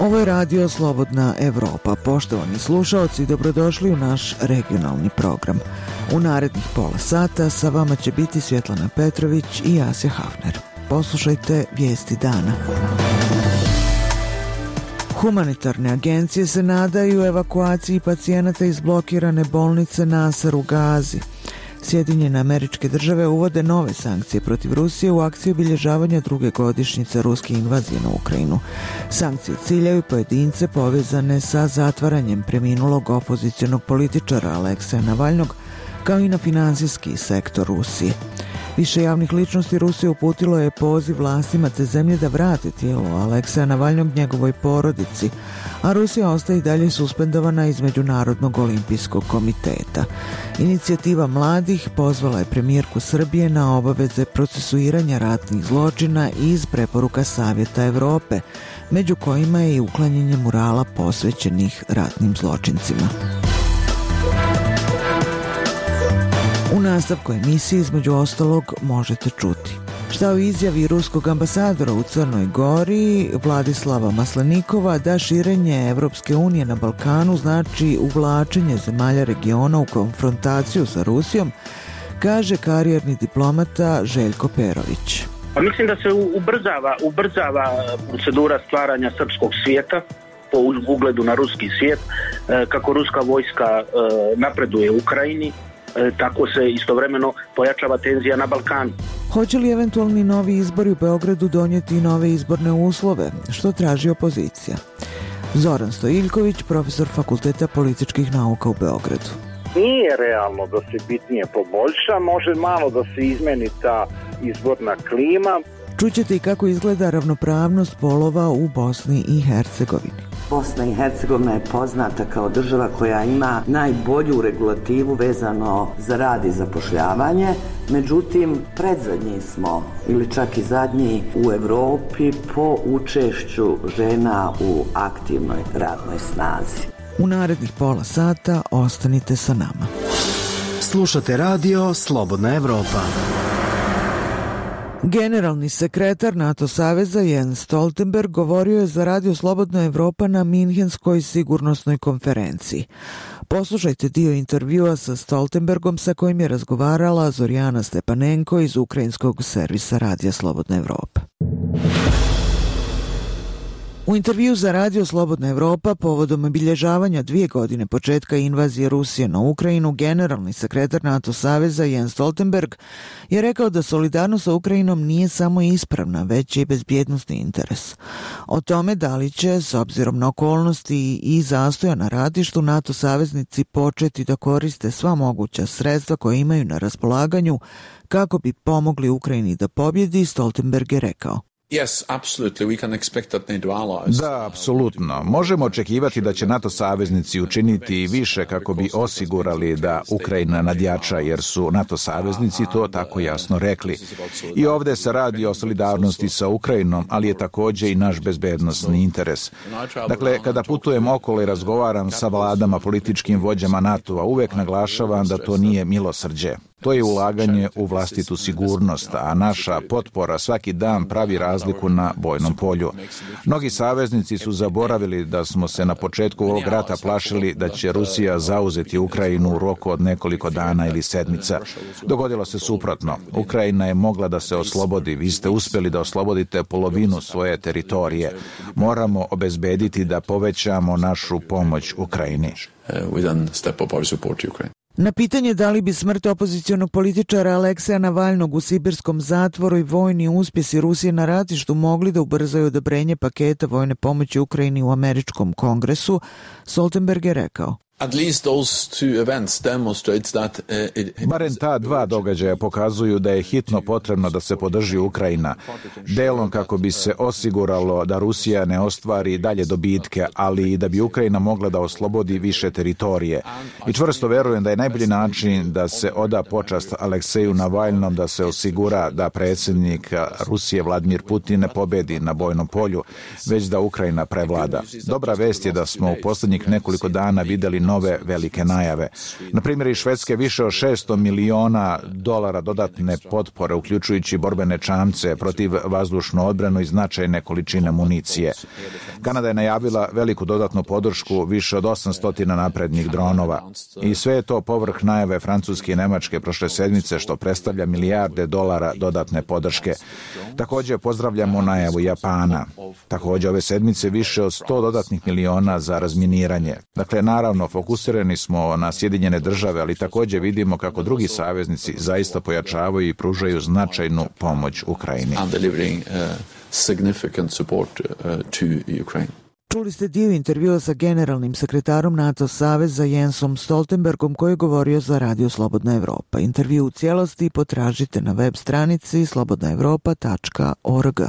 Ovo je radio Slobodna Evropa. Poštovani slušaoci, dobrodošli u naš regionalni program. U narednih pola sata sa vama će biti Svjetlana Petrović i Asja Hafner. Poslušajte vijesti dana. Humanitarne agencije se nadaju evakuaciji pacijenata iz blokirane bolnice Nasser u Gazi. Sjedinjene Američke Države uvode nove sankcije protiv Rusije u akciji obilježavanja druge godišnjice ruske invazije na Ukrajinu. Sankcije ciljaju pojedince povezane sa zatvaranjem preminulog opozicionog političara Alekseja Navalnog, kao i na finansijski sektor Rusije. Više javnih ličnosti Rusije uputilo je poziv vlastima te zemlje da vrate tijelo Alekseja Navalnog njegovoj porodici, a Rusija ostaje i dalje suspendovana iz Međunarodnog olimpijskog komiteta. Inicijativa mladih pozvala je premijerku Srbije na obaveze procesuiranja ratnih zločina iz preporuka Savjeta Evrope, među kojima je i uklanjanje murala posvećenih ratnim zločincima. U nastavku emisije između ostalog možete čuti šta u izjavi ruskog ambasadora u Crnoj Gori Vladislava Maslenikova da širenje Evropske unije na Balkanu znači uvlačenje zemalja regiona u konfrontaciju sa Rusijom, kaže karijerni diplomata Željko Perović. Pa mislim da se ubrzava procedura stvaranja srpskog svijeta po ugledu na ruski svijet, kako ruska vojska napreduje u Ukrajini, tako se istovremeno pojačava tenzija na Balkanu. Hoće li eventualni novi izbori u Beogradu donijeti nove izborne uslove, što traži opozicija? Zoran Stojiljković, profesor Fakulteta političkih nauka u Beogradu. Nije realno da se bitnije poboljša, može malo da se izmeni ta izborna klima. Čućete i kako izgleda ravnopravnost polova u Bosni i Hercegovini. Bosna i Hercegovina je poznata kao država koja ima najbolju regulativu vezano za rad i zapošljavanje, međutim predzadnji smo ili čak i zadnji u Evropi po učešću žena u aktivnoj radnoj snazi. U narednih pola sata ostanite sa nama. Slušate radio Slobodna Evropa. Generalni sekretar NATO saveza Jens Stoltenberg govorio je za radio Slobodna Evropa na Minhenskoj sigurnosnoj konferenciji. Poslušajte dio intervjua sa Stoltenbergom sa kojim je razgovarala Zorjana Stepanenko iz ukrajinskog servisa radija Slobodna Evropa. U intervju za radio Slobodna Evropa povodom obilježavanja 2 godine početka invazije Rusije na Ukrajinu, generalni sekretar NATO saveza Jens Stoltenberg je rekao da solidarnost sa Ukrajinom nije samo ispravna, već i bezbjednosni interes. O tome da li će, s obzirom na okolnosti i zastoja na ratištu, NATO saveznici početi da koriste sva moguća sredstva koje imaju na raspolaganju kako bi pomogli Ukrajini da pobjedi, Stoltenberg je rekao. Da, apsolutno. Možemo očekivati da će NATO saveznici učiniti više kako bi osigurali da Ukrajina nadjača, jer su NATO saveznici to tako jasno rekli. I ovdje se radi o solidarnosti sa Ukrajinom, ali je također i naš bezbednosni interes. Dakle, kada putujem okolo i razgovaram sa vladama, političkim vođama NATO-a, uvek naglašavam da to nije milosrđe. To je ulaganje u vlastitu sigurnost, a naša potpora svaki dan pravi razliku na bojnom polju. Mnogi saveznici su zaboravili da smo se na početku ovog rata plašili da će Rusija zauzeti Ukrajinu u roku od nekoliko dana ili sedmica. Dogodilo se suprotno. Ukrajina je mogla da se oslobodi. Vi ste uspjeli da oslobodite polovinu svoje teritorije. Moramo obezbediti da povećamo našu pomoć Ukrajini. Na pitanje da li bi smrt opozicionog političara Alekseja Navalnog u sibirskom zatvoru i vojni uspjesi Rusije na ratištu mogli da ubrzaju odobrenje paketa vojne pomoći Ukrajini u američkom kongresu, Stoltenberg je rekao. Barem ta dva događaja pokazuju da je hitno potrebno da se podrži Ukrajina, delom kako bi se osiguralo da Rusija ne ostvari dalje dobitke, ali i da bi Ukrajina mogla da oslobodi više teritorije. I čvrsto verujem da je najbolji način da se oda počast Alekseju Navalnom, da se osigura da predsjednik Rusije Vladimir Putin ne pobedi na bojnom polju, već da Ukrajina prevlada. Dobra vest je da smo u posljednjih nekoliko dana vidjeli nove velike najave. Na primjer, iz Švedske više od $600 miliona dodatne potpore, uključujući borbene čamce, protiv vazdušnu odbranu i značajne količine municije. Kanada je najavila veliku dodatnu podršku, više od 800 naprednih dronova. I sve je to povrh najave Francuske i Nemačke prošle sedmice, što predstavlja milijarde dolara dodatne podrške. Također pozdravljamo najavu Japana. Također ove sedmice više od 100 dodatnih miliona za razminiranje. Dakle, naravno, fokusirani smo na Sjedinjene države, ali također vidimo kako drugi saveznici zaista pojačavaju i pružaju značajnu pomoć Ukrajini. Čuli ste dio intervjua sa generalnim sekretarom NATO saveza Jensom Stoltenbergom koji je govorio za Radio Slobodna Evropa. Intervju u cijelosti potražite na web stranici slobodnaevropa.org.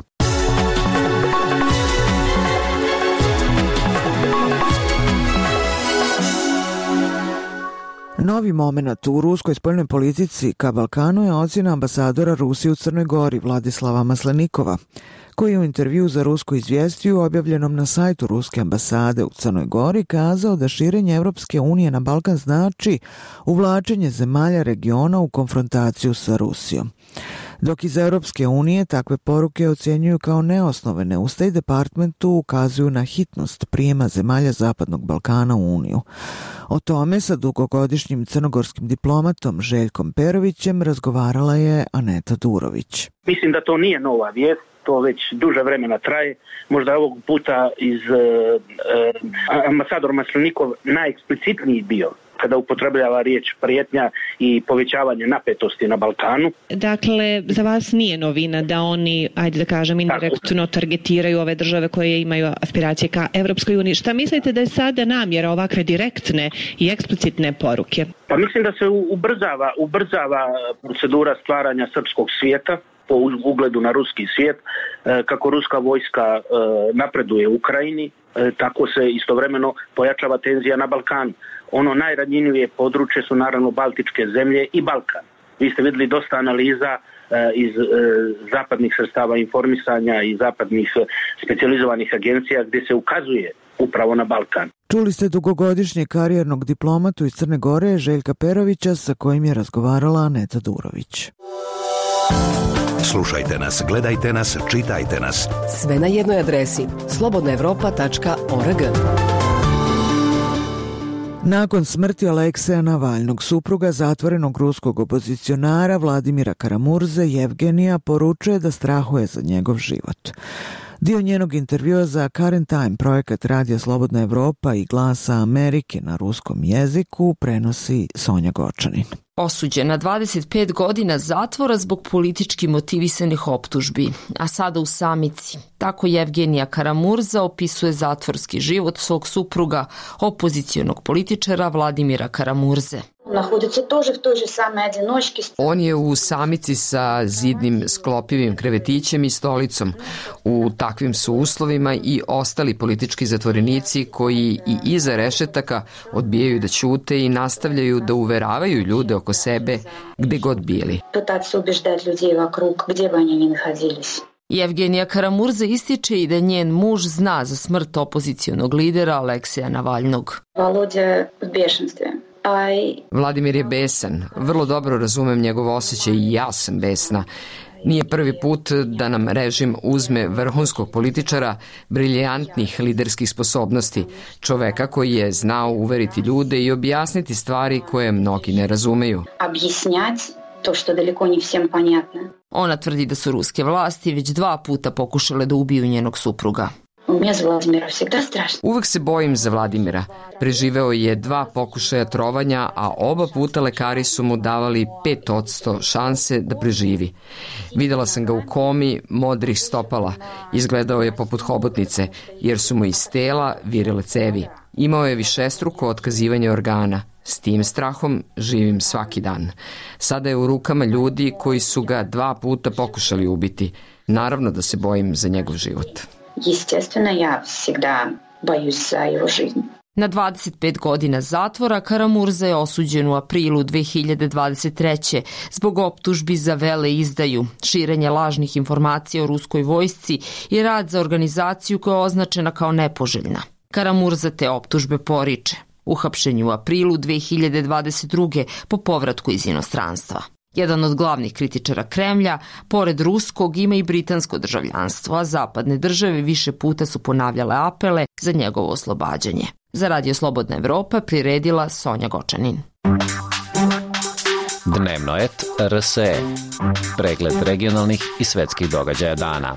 Novi moment u ruskoj spoljnoj politici ka Balkanu je ocjena ambasadora Rusije u Crnoj Gori Vladislava Maslenikova, koji je u intervju za rusku izvjestiju objavljenom na sajtu Ruske ambasade u Crnoj Gori kazao da širenje Evropske unije na Balkan znači uvlačenje zemalja regiona u konfrontaciju sa Rusijom. Dok iz Europske unije takve poruke ocjenjuju kao neosnovene, u State Departmentu ukazuju na hitnost prijema zemalja Zapadnog Balkana u Uniju. O tome sa dugogodišnjim crnogorskim diplomatom Željkom Perovićem razgovarala je Aneta Durović. Mislim da to nije nova vijest, to već duže vremena traje. Možda je ovog puta ambasador Maslenikov najeksplicitniji bio kada upotrebljava riječ prijetnja i povećavanje napetosti na Balkanu. Dakle, za vas nije novina da oni, ajde da kažem, indirektno targetiraju ove države koje imaju aspiracije ka Evropskoj uniji. Šta mislite da je sada namjera ovakve direktne i eksplicitne poruke? Pa mislim da se ubrzava procedura stvaranja srpskog svijeta po ugledu na ruski svijet. Kako ruska vojska napreduje u Ukrajini, tako se istovremeno pojačava tenzija na Balkanu. Ono najranjivije područje su naravno Baltičke zemlje i Balkan. Vi ste vidjeli dosta analiza iz zapadnih sredstava informisanja i zapadnih specijalizovanih agencija gdje se ukazuje upravo na Balkan. Čuli ste dugogodišnjeg karijernog diplomatu iz Crne Gore Željka Perovića sa kojim je razgovarala Aneta Durović. Slušajte nas, gledajte nas, čitajte nas. Sve na jednoj adresi slobodnaevropa.org. Nakon smrti Alekseja Navalnog, supruga zatvorenog ruskog opozicionara Vladimira Karamurze, Jevgenija poručuje da strahuje za njegov život. Dio njenog intervjua za Current Time, projekat Radija Slobodna Evropa i Glasa Amerike na ruskom jeziku, prenosi Sonja Gočanin. Osuđen na 25 godina zatvora zbog politički motivisanih optužbi, a sada u samici. Tako Jevgenija Karamurza opisuje zatvorski život svog supruga, opozicionog političara Vladimira Karamurze. On je u samici sa zidnim sklopivim krevetićem i stolicom. U takvim su uslovima i ostali politički zatvorenici koji i iza rešetaka odbijaju da ćute i nastavljaju da uveravaju ljude oko sebe gde god bili. Jevgenija Karamurza ističe i da njen muž zna za smrt opozicionog lidera Alekseja Navalnog. Vladimir je besan, vrlo dobro razumem njegov osjećaj i ja sam besna. Nije prvi put da nam režim uzme vrhunskog političara, briljantnih liderskih sposobnosti, čoveka koji je znao uveriti ljude i objasniti stvari koje mnogi ne razumeju. Ona tvrdi da su ruske vlasti već 2 puta pokušale da ubiju njenog supruga. Uvek se bojim za Vladimira. Preživeo je 2 pokušaja trovanja, a oba puta lekari su mu davali 5% šanse da preživi. Videla sam ga u komi modrih stopala. Izgledao je poput hobotnice, jer su mu iz tela virile cevi. Imao je višestruko otkazivanje organa. S tim strahom živim svaki dan. Sada je u rukama ljudi koji su ga 2 puta pokušali ubiti. Naravno da se bojim za njegov život. Естественно, ja всегда bojuсь za jeho жизнь. Na 25 godina zatvora Karamurza je osuđen u aprilu 2023. zbog optužbi za veleizdaju, širenje lažnih informacija o ruskoj vojsci i rad za organizaciju koja je označena kao nepoželjna. Karamurza te optužbe poriče. uhapšen u aprilu 2022. po povratku iz inostranstva. Jedan od glavnih kritičara Kremlja, pored ruskog, ima i britansko državljanstvo, a zapadne države više puta su ponavljale apele za njegovo oslobađanje. Za Radio Slobodna Evropa priredila Sonja Gočanin. Dnevno et RSE. Pregled regionalnih i svetskih događaja dana.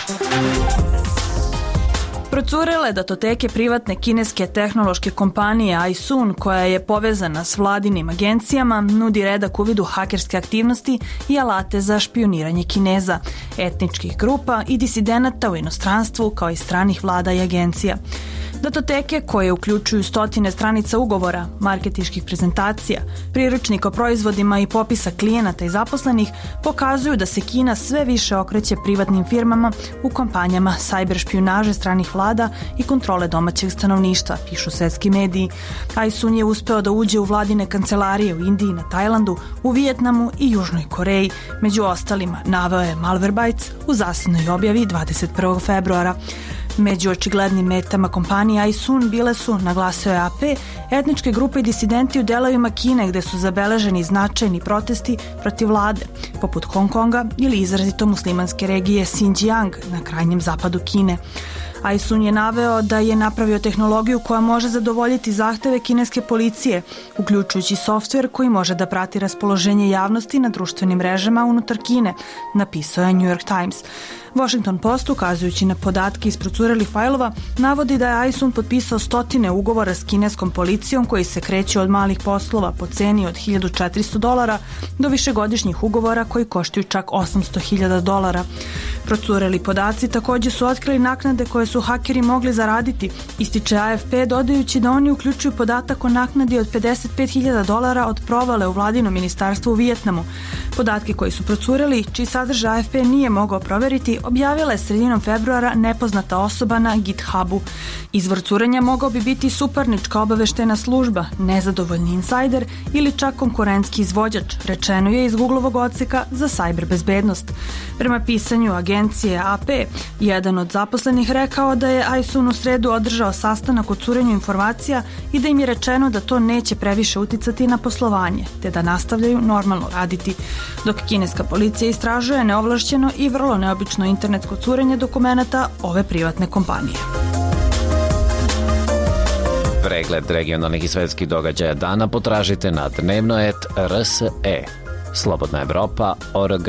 Procurele datoteke privatne kineske tehnološke kompanije iSun, koja je povezana s vladinim agencijama, nudi redak uvid u hakerske aktivnosti i alate za špioniranje Kineza, etničkih grupa i disidenata u inostranstvu, kao i stranih vlada i agencija. Datoteke, koje uključuju stotine stranica ugovora, marketinških prezentacija, priručnika o proizvodima i popisa klijenata i zaposlenih, pokazuju da se Kina sve više okreće privatnim firmama u kampanjama sajber špijunaže stranih vlada i kontrole domaćeg stanovništva, pišu svetski mediji. iSun je uspeo da uđe u vladine kancelarije u Indiji, na Tajlandu, u Vijetnamu i Južnoj Koreji. Među ostalima, naveo je Malwarebytes u zasebnoj objavi 21. februara. Među očiglednim metama kompanije iSun bile su, naglasio je AP, etničke grupe i disidenti u delovima Kine gde su zabeleženi značajni protesti protiv vlade, poput Hong Konga ili izrazito muslimanske regije Xinjiang na krajnjem zapadu Kine. iSun je naveo da je napravio tehnologiju koja može zadovoljiti zahteve kineske policije, uključujući softver koji može da prati raspoloženje javnosti na društvenim mrežama unutar Kine, napisao je New York Times. Washington Post, ukazujući na podatke iz procurelih fajlova, navodi da je iSun potpisao stotine ugovora s kineskom policijom koji se kreću od malih poslova po ceni od $1.400 do višegodišnjih ugovora koji koštaju čak $800.000. Procureli podaci takođe su otkrili naknade koje su hakeri mogli zaraditi, ističe AFP, dodajući da oni uključuju podatak o naknadi od $55.000 od provale u vladinom ministarstvu u Vijetnamu. Podatke koji su procureli, čiji sadržaj AFP nije mogao proveriti, objavila je sredinom februara nepoznata osoba na GitHubu. Izvor curenja mogao bi biti suparnička obaveštena služba, nezadovoljni insajder ili čak konkurentski izvođač, rečeno je iz Googlovog odseka za sajber bezbednost. Prema pisanju agencije AP, jedan od zaposlenih rekao da je iSun u sredu održao sastanak o curenju informacija i da im je rečeno da to neće previše uticati na poslovanje, te da nastavljaju normalno raditi. Dok kineska policija istražuje neovlašćeno i vrlo neobično internetsko curenje dokumenata ove privatne kompanije. Pregled regionalnih i svetskih događaja dana potražite na dnevno.rt.rse. Slobodna Evropa.org.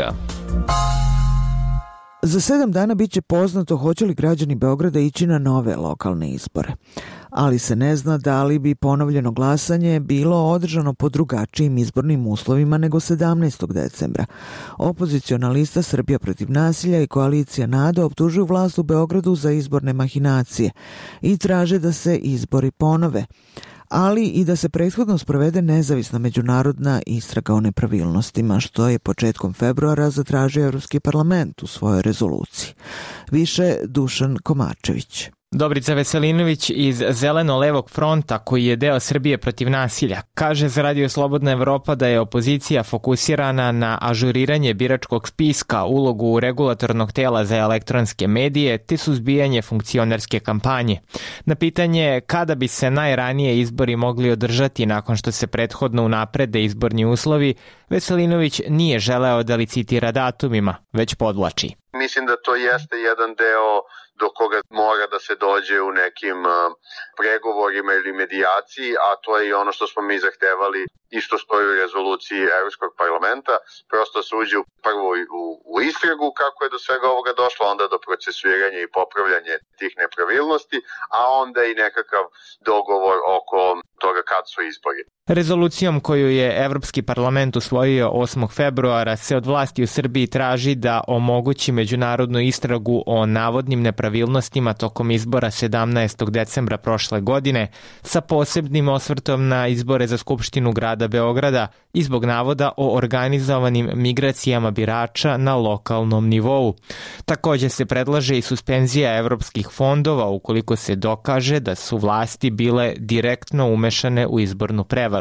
Za 7 dana bit će poznato hoće li građani Beograda ići na nove lokalne izbore. Ali se ne zna da li bi ponovljeno glasanje bilo održano po drugačijim izbornim uslovima nego 17. decembra. Opoziciona lista Srbija protiv nasilja i koalicija NADA optužuju vlast u Beogradu za izborne mahinacije i traže da se izbori ponove, ali i da se prethodno sprovede nezavisna međunarodna istraga o nepravilnostima, što je početkom februara zatražio Evropski parlament u svojoj rezoluciji. Više Dušan Komačević. Dobrica Veselinović iz Zeleno-levog fronta, koji je deo Srbije protiv nasilja, kaže za Radio Slobodna Evropa da je opozicija fokusirana na ažuriranje biračkog spiska, ulogu regulatornog tela za elektronske medije te suzbijanje funkcionerske kampanje. Na pitanje kada bi se najranije izbori mogli održati nakon što se prethodno unaprede izborni uslovi, Veselinović nije želeo da licitira datumima, već podvlači. Mislim da to jeste jedan deo do koga mora da se dođe u nekim pregovorima ili medijaciji, a to je i ono što smo mi zahtevali, isto stoji u rezoluciji Evropskog parlamenta, prosto se uđe prvo u istragu kako je do svega ovoga došlo, onda do procesuiranja i popravljanja tih nepravilnosti, a onda i nekakav dogovor oko toga kad su izbori. Rezolucijom koju je Evropski parlament usvojio 8. februara se od vlasti u Srbiji traži da omogući međunarodnu istragu o navodnim nepravilnostima tokom izbora 17. decembra prošle godine sa posebnim osvrtom na izbore za Skupštinu grada Beograda i zbog navoda o organizovanim migracijama birača na lokalnom nivou. Takođe se predlaže i suspenzija evropskih fondova ukoliko se dokaže da su vlasti bile direktno umešane u izbornu prevaru.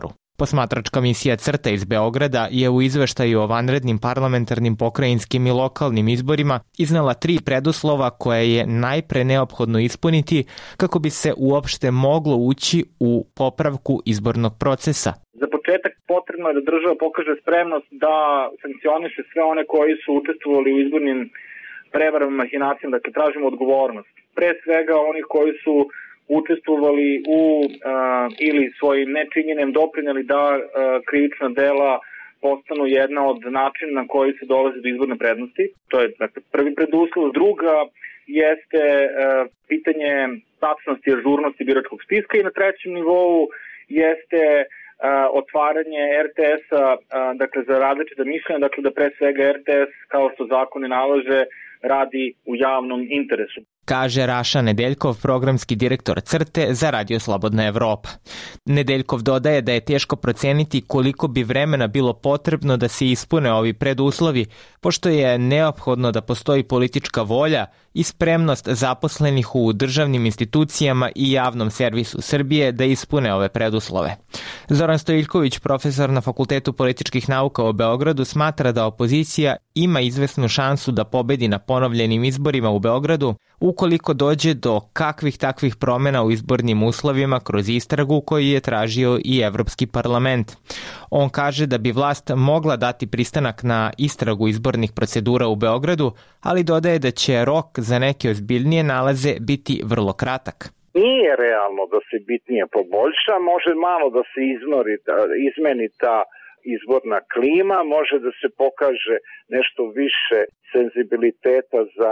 Posmatračka misija CRTA iz Beograda je u izveštaju o vanrednim parlamentarnim, pokrajinskim i lokalnim izborima iznala 3 preduslova koje je najpre neophodno ispuniti kako bi se uopšte moglo ući u popravku izbornog procesa. Za početak potrebno je da država pokaže spremnost da sankcioniše sve one koji su učestvovali u izbornim prevarama, mahinacijama, dakle tražimo odgovornost. Pre svega onih koji su učestvovali u ili svojim nečinjenjem doprineli da krivična dela postanu jedna od načina na koji se dolazi do izborne prednosti. To je prvi preduslov. Druga jeste pitanje tačnosti i ažurnosti biračkog spiska i na trećem nivou jeste otvaranje RTS-a, dakle za različita mišljenja, dakle da pre svega RTS, kao što zakoni nalaže, radi u javnom interesu. Kaže Raša Nedeljkov, programski direktor CRTE za Radio Slobodna Evropa. Nedeljkov dodaje da je teško proceniti koliko bi vremena bilo potrebno da se ispune ovi preduslovi, pošto je neophodno da postoji politička volja i spremnost zaposlenih u državnim institucijama i javnom servisu Srbije da ispune ove preduslove. Zoran Stojiljković, profesor na Fakultetu političkih nauka u Beogradu, smatra da opozicija ima izvesnu šansu da pobedi na ponovljenim izborima u Beogradu ukoliko dođe do kakvih takvih promena u izbornim uslovima kroz istragu koju je tražio i Evropski parlament. On kaže da bi vlast mogla dati pristanak na istragu izbornih procedura u Beogradu, ali dodaje da će rok za neke ozbiljnije nalaze biti vrlo kratak. Nije realno da se bitnije poboljša, može malo da se izmeni ta izborna klima, može da se pokaže nešto više senzibiliteta za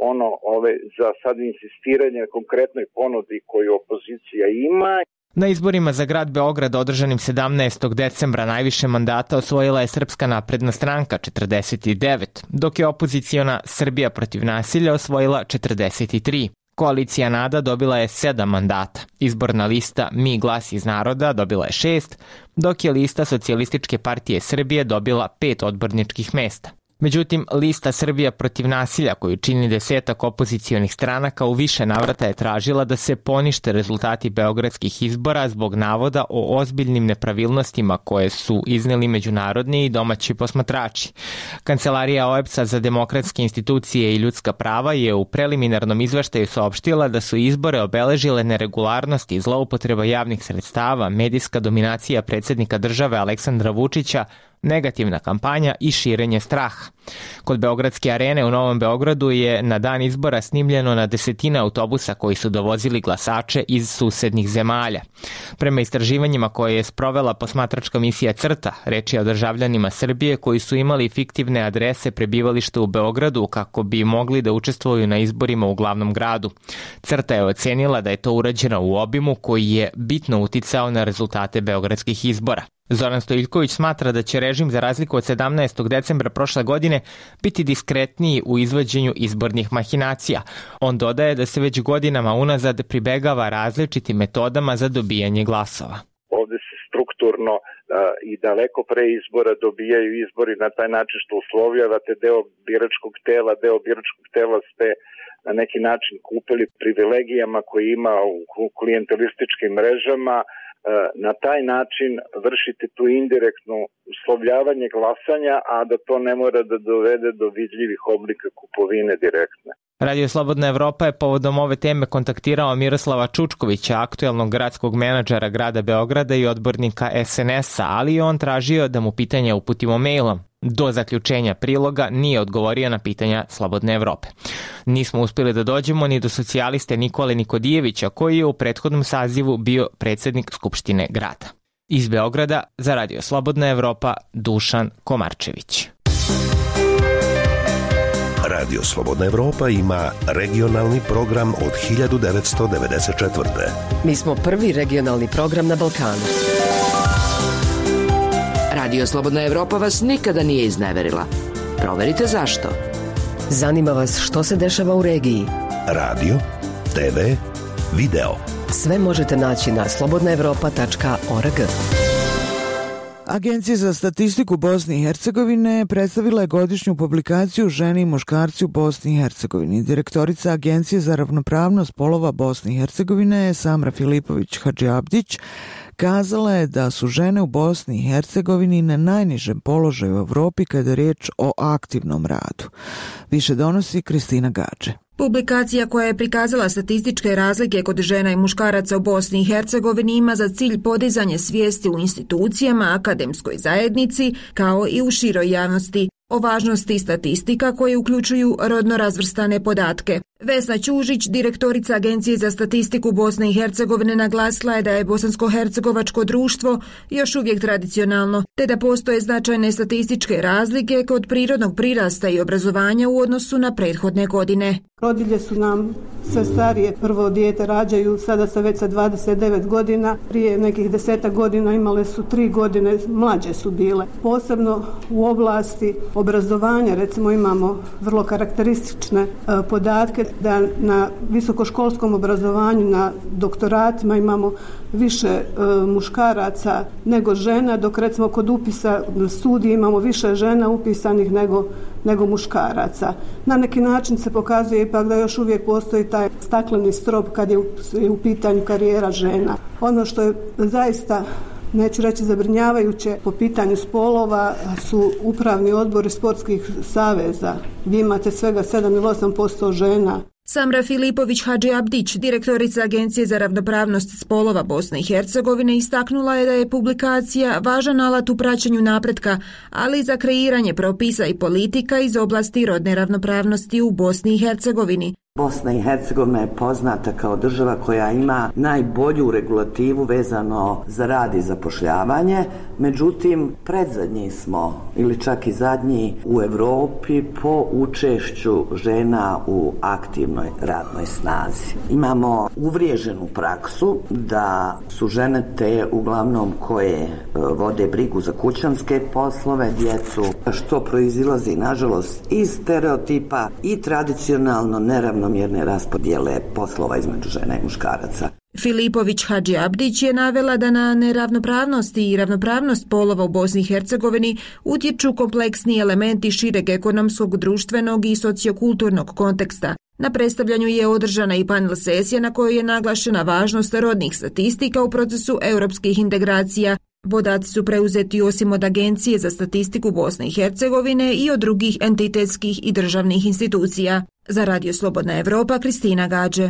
za sad insistiranje na konkretnoj ponudi koju opozicija ima. Na izborima za grad Beograd održanim 17. decembra najviše mandata osvojila je Srpska napredna stranka 49, dok je opoziciona Srbija protiv nasilja osvojila 43. Koalicija NADA dobila je 7 mandata. Izborna lista Mi glas iz naroda dobila je 6, dok je lista Socijalističke partije Srbije dobila 5 odborničkih mesta. Međutim, lista Srbija protiv nasilja, koju čini 10 opozicionih stranaka, u više navrata je tražila da se ponište rezultati beogradskih izbora zbog navoda o ozbiljnim nepravilnostima koje su izneli međunarodni i domaći posmatrači. Kancelarija OEBS-a za demokratske institucije i ljudska prava je u preliminarnom izveštaju saopštila da su izbore obeležile neregularnosti, zloupotreba javnih sredstava, medijska dominacija predsjednika države Aleksandra Vučića, negativna kampanja i širenje straha. Kod Beogradske arene u Novom Beogradu je na dan izbora snimljeno na desetine autobusa koji su dovozili glasače iz susednih zemalja. Prema istraživanjima koje je sprovela posmatračka misija CRTA, reč je o državljanima Srbije koji su imali fiktivne adrese prebivališta u Beogradu kako bi mogli da učestvuju na izborima u glavnom gradu. CRTA je ocenila da je to urađeno u obimu koji je bitno uticao na rezultate beogradskih izbora. Zoran Stojiljković smatra da će režim za razliku od 17. decembra prošle godine biti diskretniji u izvođenju izbornih mahinacija. On dodaje da se već godinama unazad pribegava različitim metodama za dobijanje glasova. Ovde se strukturno i daleko pre izbora dobijaju izbori na taj način što uslovljavate deo biračkog tela ste na neki način kupili privilegijama koje ima u klijentelističkim mrežama. Na taj način vršite tu indirektno uslovljavanje glasanja, a da to ne mora da dovede do vidljivih oblika kupovine direktne. Radio Slobodna Evropa je povodom ove teme kontaktirao Miroslava Čučkovića, aktuelnog gradskog menadžera grada Beograda i odbornika SNS-a, ali je on tražio da mu pitanje uputimo mailom. Do zaključenja priloga nije odgovorio na pitanja Slobodne Evrope. Nismo uspjeli da dođemo ni do socijaliste Nikole Nikodijevića, koji je u prethodnom sazivu bio predsjednik Skupštine grada. Iz Beograda za Radio Slobodna Evropa, Dušan Komarčević. Radio Slobodna Evropa ima regionalni program od 1994. Mi smo prvi regionalni program na Balkanu. Radio Slobodna Evropa vas nikada nije izneverila. Proverite zašto. Zanima vas što se dešava u regiji. Radio, TV, video. Sve možete naći na slobodnaevropa.org. Agencija za statistiku Bosne i Hercegovine predstavila je godišnju publikaciju Žene i muškarci u Bosni i Hercegovini. Direktorica Agencije za ravnopravnost polova Bosne i Hercegovine Samra Filipović Hadžiabdić kazala je da su žene u Bosni i Hercegovini na najnižem položaju u Evropi kada je riječ o aktivnom radu. Više donosi Kristina Gađe. Publikacija koja je prikazala statističke razlike kod žena i muškaraca u Bosni i Hercegovini ima za cilj podizanje svijesti u institucijama, akademskoj zajednici, kao i u široj javnosti o važnosti statistika koje uključuju rodno razvrstane podatke. Vesna Ćužić, direktorica Agencije za statistiku Bosne i Hercegovine, naglasila je da je bosansko-hercegovačko društvo još uvijek tradicionalno, te da postoje značajne statističke razlike kod prirodnog prirasta i obrazovanja u odnosu na prethodne godine. Rodilje su nam sve starije, prvo dijete rađaju sada već sa 29 godina, prije nekih 10 godina imale su 3 godine, mlađe su bile. Posebno u oblasti obrazovanja, recimo imamo vrlo karakteristične podatke da na visokoškolskom obrazovanju, na doktoratima imamo više muškaraca nego žena, dok recimo kod upisa na studije imamo više žena upisanih nego muškaraca. Na neki način se pokazuje ipak da još uvijek postoji taj stakleni strop kad je u pitanju karijera žena. Ono što je zaista, neću reći zabrinjavajuće po pitanju spolova, su upravni odbori sportskih saveza gdje imate svega 7 ili 8% žena. Samra Filipović Hadžiabdić, direktorica Agencije za ravnopravnost spolova Bosne i Hercegovine, istaknula je da je publikacija važan alat u praćenju napretka, ali i za kreiranje propisa i politika iz oblasti rodne ravnopravnosti u Bosni i Hercegovini. Bosna i Hercegovina je poznata kao država koja ima najbolju regulativu vezano za rad i zapošljavanje, međutim predzadnji smo ili čak i zadnji u Evropi po učešću žena u aktivnoj radnoj snazi. Imamo uvriježenu praksu da su žene te uglavnom koje vode brigu za kućanske poslove, djecu, što proizilazi nažalost iz stereotipa i tradicionalno neravnomjerne raspodjele poslova između žena i muškaraca. Filipović Hadžiabdić je navela da na neravnopravnost i ravnopravnost polova u Bosni i Hercegovini utječu kompleksni elementi šireg ekonomskog, društvenog i sociokulturnog konteksta. Na predstavljanju je održana i panel sesija na kojoj je naglašena važnost rodnih statistika u procesu europskih integracija. Podaci su preuzeti osim od Agencije za statistiku Bosne i Hercegovine i od drugih entitetskih i državnih institucija. Za Radio Slobodna Evropa, Kristina Gađe.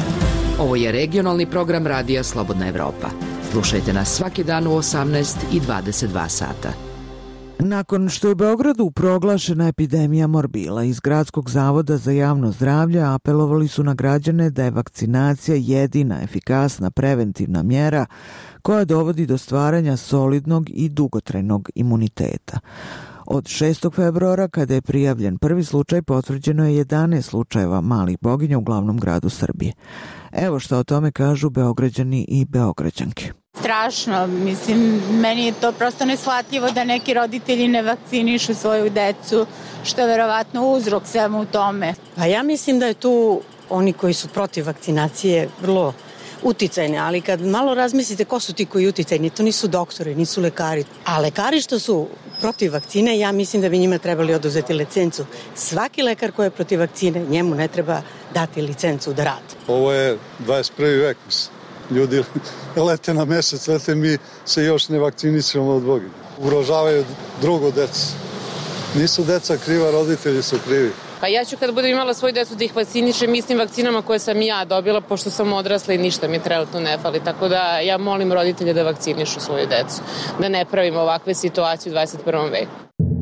Ovo je regionalni program Radija Slobodna Evropa. Slušajte nas svaki dan u 18 i 22 sata. Nakon što je u Beogradu proglašena epidemija morbila, iz Gradskog zavoda za javno zdravlje apelovali su na građane da je vakcinacija jedina efikasna preventivna mjera koja dovodi do stvaranja solidnog i dugotrajnog imuniteta. Od 6. februara, kada je prijavljen prvi slučaj, potvrđeno je 11 slučajeva malih boginja u glavnom gradu Srbije. Evo što o tome kažu Beograđani i Beograđanke. Strašno, mislim, meni je to prosto neshvatljivo da neki roditelji ne vakcinišu svoju decu, što je verovatno uzrok svemu u tome. A ja mislim da je tu oni koji su protiv vakcinacije vrlo uticajni, ali kad malo razmislite ko su ti koji uticajni, to nisu doktori, nisu lekari. A lekari što su protiv vakcine, ja mislim da bi njima trebali oduzeti licencu. Svaki lekar koji je protiv vakcine, njemu ne treba dati licencu da radi. Ovo je 21. vek. Ljudi lete na mesec, lete, mi se još ne vakcinišemo od Boga. Ugrožavaju drugo decu. Nisu deca kriva, roditelji su krivi. Pa ja ću kad budem imala svoju decu da ih vakcinišem istim vakcinama koje sam ja dobila, pošto sam odrasla i ništa mi trenutno ne fali. Tako da ja molim roditelje da vakcinišu svoju decu, da ne pravimo ovakve situacije u 21. veku.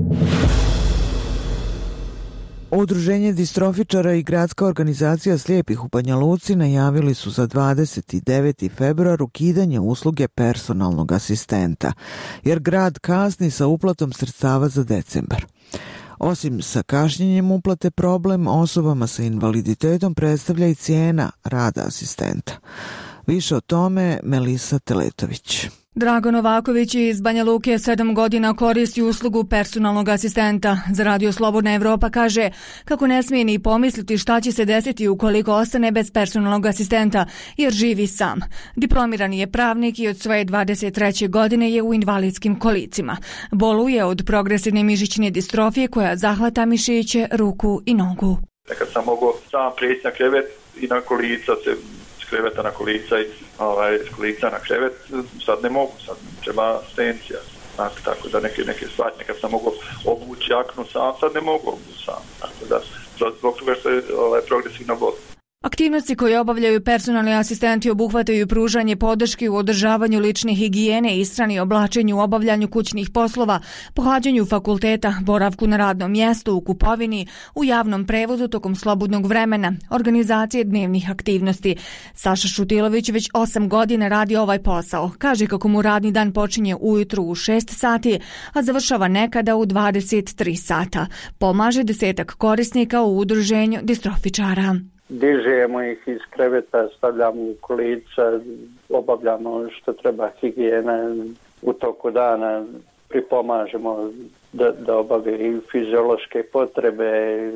Udruženje distrofičara i gradska organizacija slijepih u Banja Luci najavili su za 29. februar ukidanje usluge personalnog asistenta, jer grad kasni sa uplatom sredstava za decembar. Osim sa kašnjenjem uplate, problem osobama sa invaliditetom predstavlja i cijena rada asistenta. Više o tome Melisa Teletović. Drago Novaković iz Banja Luke 7 godina koristi uslugu personalnog asistenta. Za Radio Slobodna Evropa kaže kako ne smije ni pomisliti šta će se desiti ukoliko ostane bez personalnog asistenta, jer živi sam. Diplomirani je pravnik i od svoje 23. godine je u invalidskim kolicima. Boluje od progresivne mišićne distrofije koja zahvata mišiće, ruku i nogu. Nekad sam mogao sam prijeći na krevet i na kolica se kreveta na kolica i s kolica na krevet, sad ne mogu, sad treba asistencija. Tako da neke stvari, nekad sam mogao obući jaknu sam, sad ne mogu obući sam. Tako da zbog toga što je progresivna bolest. Aktivnosti koje obavljaju personalni asistenti obuhvataju pružanje podrške u održavanju lične higijene, ishrani, oblačenju, obavljanju kućnih poslova, pohađanju fakulteta, boravku na radnom mjestu, u kupovini, u javnom prevozu tokom slobodnog vremena, organizacije dnevnih aktivnosti. Saša Šutilović već 8 godina radi ovaj posao. Kaže kako mu radni dan počinje ujutru u 6 sati, a završava nekada u 23 sata. Pomaže 10 korisnika u udruženju distrofičara. Dižemo ih iz kreveta, stavljamo u kolica, obavljamo što treba higijene u toku dana, pripomažemo da obave i fiziološke potrebe,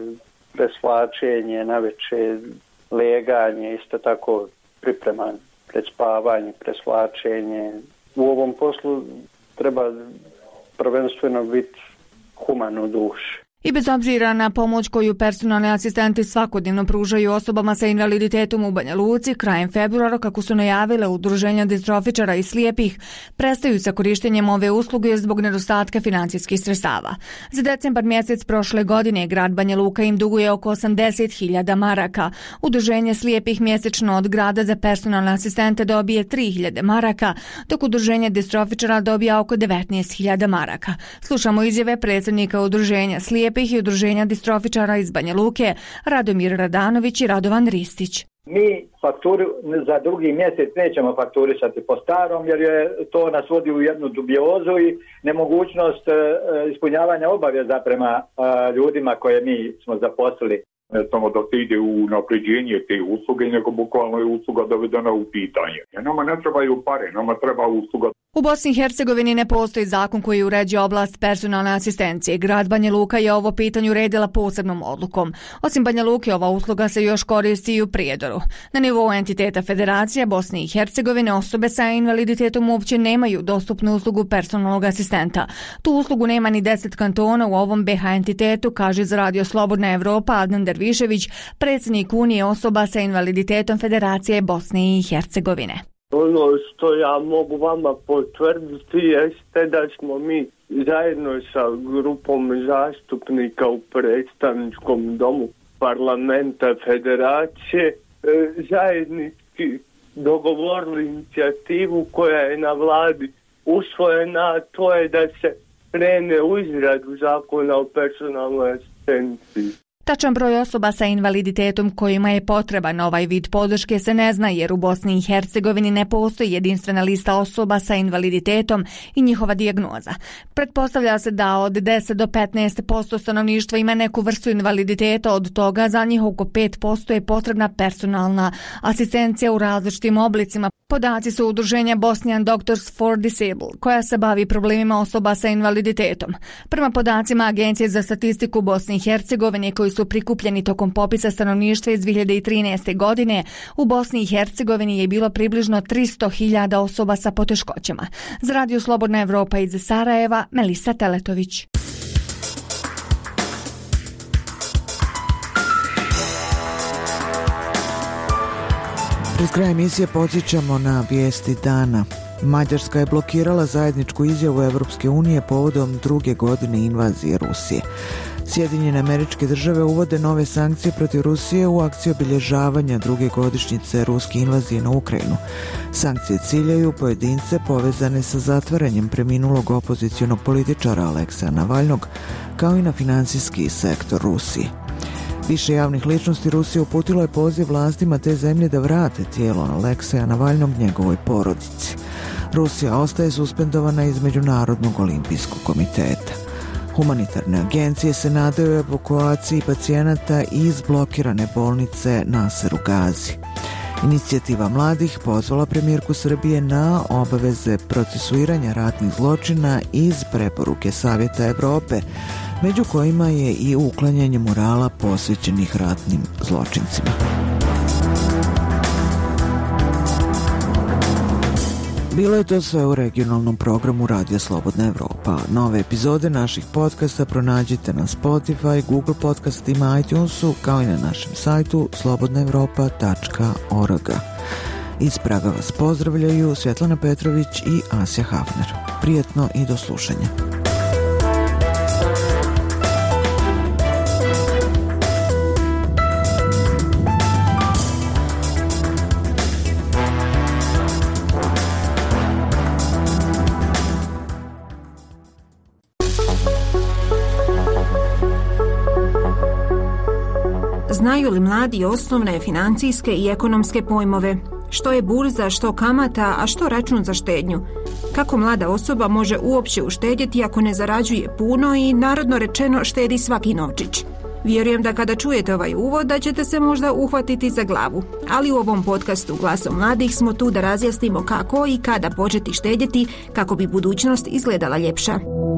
presvlačenje, naveče leganje, isto tako priprema pred spavanje, presvlačenje. U ovom poslu treba prvenstveno biti human u duši. I bez obzira na pomoć koju personalni asistenti svakodnevno pružaju osobama sa invaliditetom u Banja Luci, krajem februara, kako su najavile udruženja distrofičara i slijepih, prestaju sa korištenjem ove usluge zbog nedostatka financijskih sredstava. Za decembar mjesec prošle godine grad Banja Luka im duguje oko 80.000 maraka. Udruženje slijepih mjesečno od grada za personalne asistente dobije 3.000 maraka, dok udruženje distrofičara dobija oko 19.000 maraka. Slušamo izjave predsjednika udruženja slijepih i udruženja distrofičara iz Banja Luke, Radomir Radanović i Radovan Ristić. Mi fakturu za drugi mjesec nećemo fakturisati po starom, jer je to nas vodi u jednu dubiozu i nemogućnost ispunjavanja obaveza prema ljudima koje mi smo zaposlili. Ne samo da se ide u napređenje te usluge, nego bukvalno je usluga dovedena u pitanje. Nama ne trebaju pare, nama treba usluga. U Bosni i Hercegovini ne postoji zakon koji uređuje oblast personalne asistencije. Grad Banja Luka je ovo pitanje uredila posebnom odlukom. Osim Banja Luke, ova usluga se još koristi i u Prijedoru. Na nivou entiteta Federacija Bosne i Hercegovine osobe sa invaliditetom uopće nemaju dostupnu uslugu personalnog asistenta. Tu uslugu nema ni 10 kantona u ovom BH entitetu, kaže za Radio Slobodna Evropa Adnan Dervišević, predsjednik Unije osoba sa invaliditetom Federacije Bosne i Hercegovine. Ono što ja mogu vama potvrditi jeste da smo mi zajedno sa grupom zastupnika u predstavničkom domu parlamenta Federacije zajednički dogovorili inicijativu koja je na vladi usvojena, to je da se krene u izradu zakona o personalnoj asistenciji. Tačan broj osoba sa invaliditetom kojima je potreban ovaj vid podrške se ne zna, jer u Bosni i Hercegovini ne postoji jedinstvena lista osoba sa invaliditetom i njihova dijagnoza. Pretpostavlja se da od 10 do 15% stanovništva ima neku vrstu invaliditeta, od toga za njih oko 5% je potrebna personalna asistencija u različitim oblicima. Podaci su udruženja Bosnian Doctors for Disabled, koja se bavi problemima osoba sa invaliditetom. Prema podacima Agencije za statistiku Bosne i Hercegovine, koji su prikupljeni tokom popisa stanovništva iz 2013. godine, u Bosni i Hercegovini je bilo približno 300.000 osoba sa poteškoćama. Za Radio Slobodna Evropa iz Sarajeva, Melisa Teletović. Pred kraj emisije podsjećamo na vijesti dana. Mađarska je blokirala zajedničku izjavu Evropske unije povodom druge godine invazije Rusije. Sjedinjene Američke Države uvode nove sankcije protiv Rusije u akciji obilježavanja druge godišnjice ruske invazije na Ukrajinu. Sankcije ciljaju pojedince povezane sa zatvaranjem preminulog opozicionog političara Alekseja Navalnog, kao i na financijski sektor Rusije. Više javnih ličnosti Rusije uputilo je poziv vlastima te zemlje da vrate tijelo Alekseja Navalnog njegovoj porodici. Rusija ostaje suspendovana iz Međunarodnog olimpijskog komiteta. Humanitarne agencije se nadaju evakuaciji pacijenata iz blokirane bolnice Nasser u Gazi. Inicijativa mladih pozvala premijerku Srbije na obaveze procesuiranja ratnih zločina iz preporuke Savjeta Evrope, među kojima je i uklanjanje murala posvećenih ratnim zločincima. Bilo je to sve u regionalnom programu Radija Slobodna Evropa. Nove epizode naših podcasta pronađite na Spotify, Google podcastima, iTunesu, kao i na našem sajtu slobodnaevropa.org. Iz Praga vas pozdravljaju Svjetlana Petrović i Asja Hafner. Prijetno i do slušanja. Znaju li mladi osnovne financijske i ekonomske pojmove? Što je burza, što kamata, a što račun za štednju? Kako mlada osoba može uopće uštedjeti ako ne zarađuje puno i, narodno rečeno, štedi svaki novčić? Vjerujem da kada čujete ovaj uvod da ćete se možda uhvatiti za glavu, ali u ovom podcastu Glasom mladih smo tu da razjasnimo kako i kada početi štedjeti kako bi budućnost izgledala ljepša.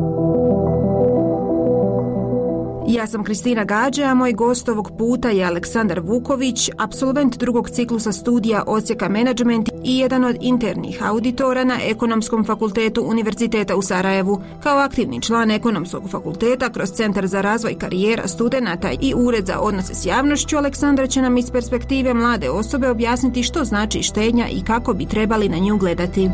Ja sam Kristina Gađa, a moj gost ovog puta je Aleksandar Vuković, apsolvent drugog ciklusa studija odsjeka menadžment i jedan od internih auditora na Ekonomskom fakultetu Univerziteta u Sarajevu. Kao aktivni član Ekonomskog fakulteta kroz Centar za razvoj karijera studenata i Ured za odnose s javnošću, Aleksandar će nam iz perspektive mlade osobe objasniti što znači štednja i kako bi trebali na nju gledati.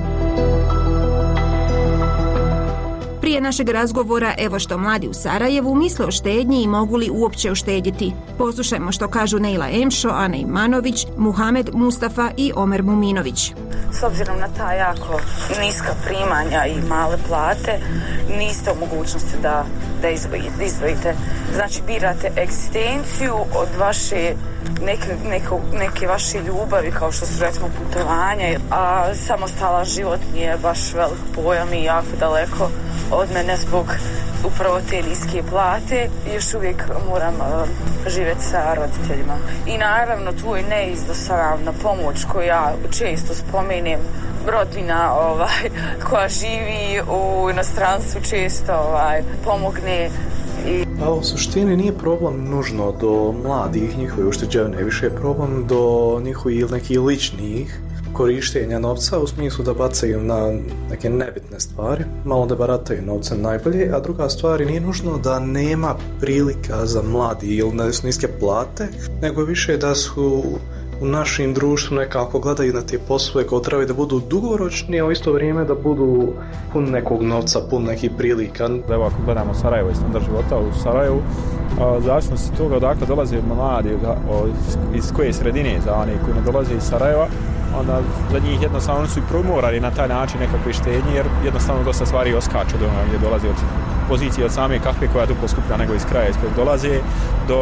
Prije našeg razgovora, evo što mladi u Sarajevu misle o štednji i mogu li uopće uštedjeti. Poslušajmo što kažu Nejla Emšo, Ana Imanović, Muhamed Mustafa i Omer Muminović. S obzirom na ta jako niska primanja i male plate, niste u mogućnosti da izdvojite. Znači, birate egzistenciju od vaše neke vaše ljubavi, kao što su recimo putovanje, a samostalan život nije baš velik pojam i jako daleko od mene zbog upravo te niske plate. Još uvijek moram živjeti sa roditeljima. I naravno tu je neizdosaravna pomoć koju ja često spomenem. Rodbina koja živi u inostranstvu često pomogne. Pa u suštini nije problem nužno do mladih njihove ušteđevine, više je problem do njihovih nekih ličnih korištenja novca u smislu da bacaju na neke nebitne stvari, malo da barataju novcem najbolje, a druga stvar nije nužno da nema prilika za mladi ili da su niske plate, nego više da su u našem društvu nekako gledaju na te poslove kao trebaju da budu dugoročni, a u isto vrijeme da budu pun nekog novca, pun nekih prilika. Evo ako gledamo Sarajevo i standard života u Sarajevu, zavisnosti toga odakle dolaze mladi, iz koje sredine za oni koji ne dolaze iz Sarajeva, onda za njih jednostavno su i primorani na taj način nekakve štednje, jer jednostavno dosta stvari oskaču do gdje dolaze od pozicije od same kakve koja je duplo skuplja nego iz kraja iz kojeg dolaze do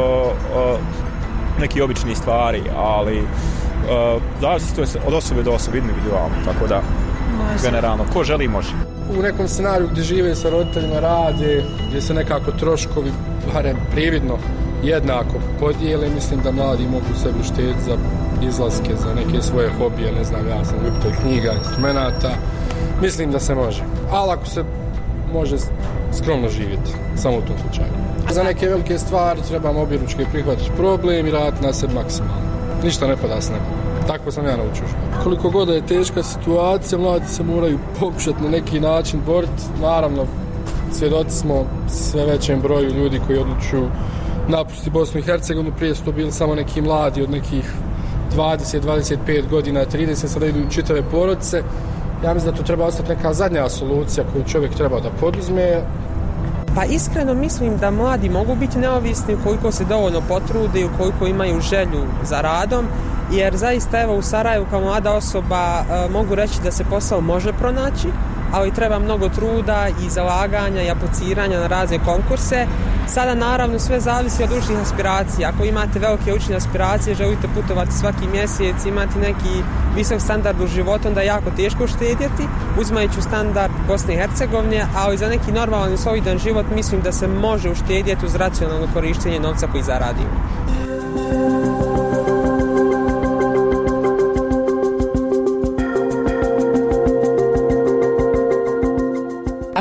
neki obični stvari, ali zavisi to je od osobe do osobe individualno, tako da generalno ko želi može. U nekom scenariju gdje žive sa roditeljima, rade, gdje se nekako troškovi barem prividno jednako podijele, mislim da mladi mogu sebi uštediti za izlaske, za neke svoje hobije, ne znam, ja sam ljubitelj knjiga, instrumenta, mislim da se može. Ali ako se može skromno živjeti, samo u tom slučaju. Za neke velike stvari trebamo objeručke prihvatiti problem i raditi na sebi maksimalno. Ništa ne pada s neba. Tako sam ja naučio. Koliko god je teška situacija, mladi se moraju pokušati na neki način boriti. Naravno, svjedoci smo sve većem broju ljudi koji odlučuju napustiti Bosnu i Hercegovinu. Prije su to bili samo neki mladi od nekih 20, 25 godina, 30, sada idu čitave porodice. Ja mislim da to treba ostati neka zadnja solucija koju čovjek treba da poduzme. Pa iskreno mislim da mladi mogu biti neovisni ukoliko se dovoljno potrude i ukoliko imaju želju za radom, jer zaista evo u Sarajevu kao mlada osoba mogu reći da se posao može pronaći, ali treba mnogo truda i zalaganja i apliciranja na razne konkurse. Sada naravno sve zavisi od učnih aspiracija. Ako imate velike učne aspiracije, želite putovati svaki mjesec, imati neki visok standard u životu, onda je jako teško uštedjeti, uzimajući standard Bosne i Hercegovine, ali za neki normalan i solidan život mislim da se može uštedjeti uz racionalno korištenje novca koji zaradimo.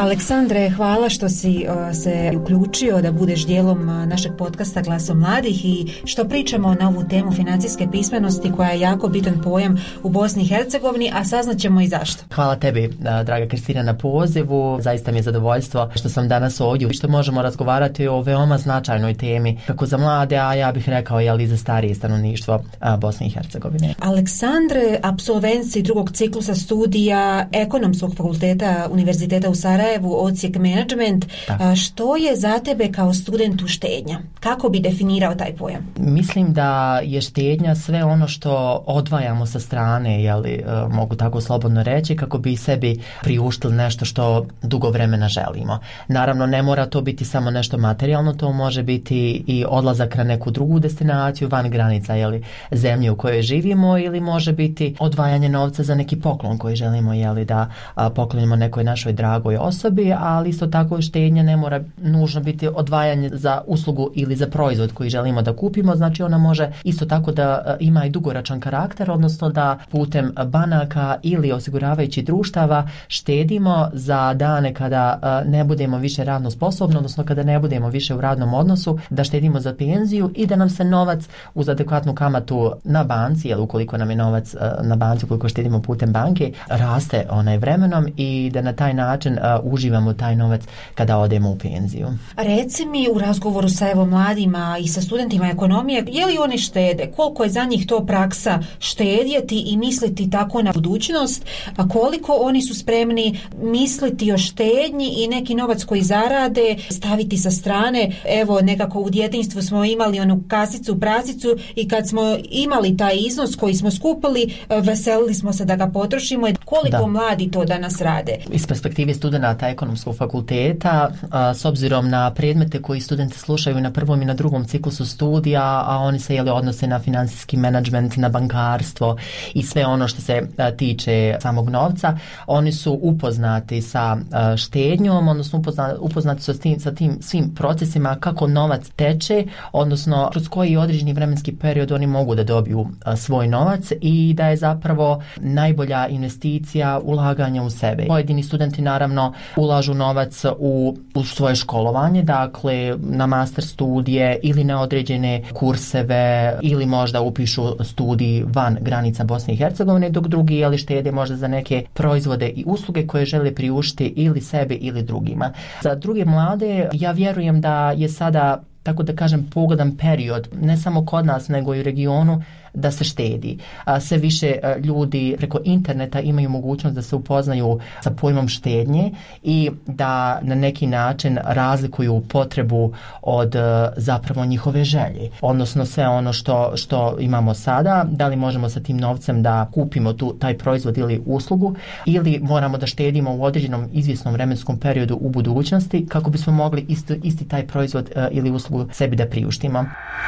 Aleksandre, hvala što si se uključio da budeš dijelom našeg podcasta Glasom mladih i što pričamo na ovu temu financijske pismenosti koja je jako bitan pojam u Bosni i Hercegovini, a saznaćemo i zašto. Hvala tebi, draga Kristina, na pozivu. Zaista mi je zadovoljstvo što sam danas ovdje i što možemo razgovarati o veoma značajnoj temi, kako za mlade, a ja bih rekao i za starije stanovništvo Bosne i Hercegovine. Aleksandre, apsolvenci drugog ciklusa studija Ekonomskog fakulteta Univerziteta u Sarajevu, odsjek menadžment. Što je za tebe kao studentu štednja? Kako bi definirao taj pojam? Mislim da je štednja sve ono što odvajamo sa strane, mogu tako slobodno reći, kako bi sebi priuštili nešto što dugo vremena želimo. Naravno, ne mora to biti samo nešto materijalno, to može biti i odlazak na neku drugu destinaciju van granica zemlje u kojoj živimo, ili može biti odvajanje novca za neki poklon koji želimo da poklonimo nekoj našoj dragoj osobi, ali isto tako štednja ne mora nužno biti odvajanje za uslugu ili za proizvod koji želimo da kupimo, znači ona može isto tako da ima i dugoročan karakter, odnosno da putem banaka ili osiguravajućih društava štedimo za dane kada ne budemo više radno sposobni, odnosno kada ne budemo više u radnom odnosu, da štedimo za penziju i da nam se novac uz adekvatnu kamatu na banci, ukoliko nam je novac na banci, ukoliko štedimo putem banke, raste vremenom i da na taj način uživamo taj novac kada odemo u penziju. Reci mi u razgovoru sa mladima i sa studentima ekonomije, je li oni štede? Koliko je za njih to praksa štedjeti i misliti tako na budućnost? A koliko oni su spremni misliti o štednji i neki novac koji zarade staviti sa strane? Evo, nekako u djetinjstvu smo imali onu kasicu, prasicu i kad smo imali taj iznos koji smo skupili, veselili smo se da ga potrošimo. Koliko mladi to danas rade? Iz perspektive studenata Ekonomskog fakulteta, s obzirom na predmete koji studenti slušaju na prvom i na drugom ciklusu studija, a oni se odnose na financijski menadžment, na bankarstvo i sve ono što se tiče samog novca, oni su upoznati sa štednjom, odnosno upoznati su sa tim svim procesima kako novac teče, odnosno kroz koji određeni vremenski period oni mogu da dobiju svoj novac i da je zapravo najbolja investicija ulaganja u sebe. Pojedini studenti naravno ulažu novac u svoje školovanje, dakle na master studije ili na određene kurseve ili možda upišu studij van granica Bosne i Hercegovine, dok drugi štede možda za neke proizvode i usluge koje žele priuštiti ili sebi ili drugima. Za druge mlade ja vjerujem da je sada, tako da kažem, pogodan period, ne samo kod nas nego i u regionu, da se štedi. Sve više ljudi preko interneta imaju mogućnost da se upoznaju sa pojmom štednje i da na neki način razlikuju potrebu od zapravo njihove želje. Odnosno sve ono što imamo sada, da li možemo sa tim novcem da kupimo taj proizvod ili uslugu, ili moramo da štedimo u određenom izvjesnom vremenskom periodu u budućnosti kako bismo mogli isti taj proizvod ili uslugu sebi da priuštimo.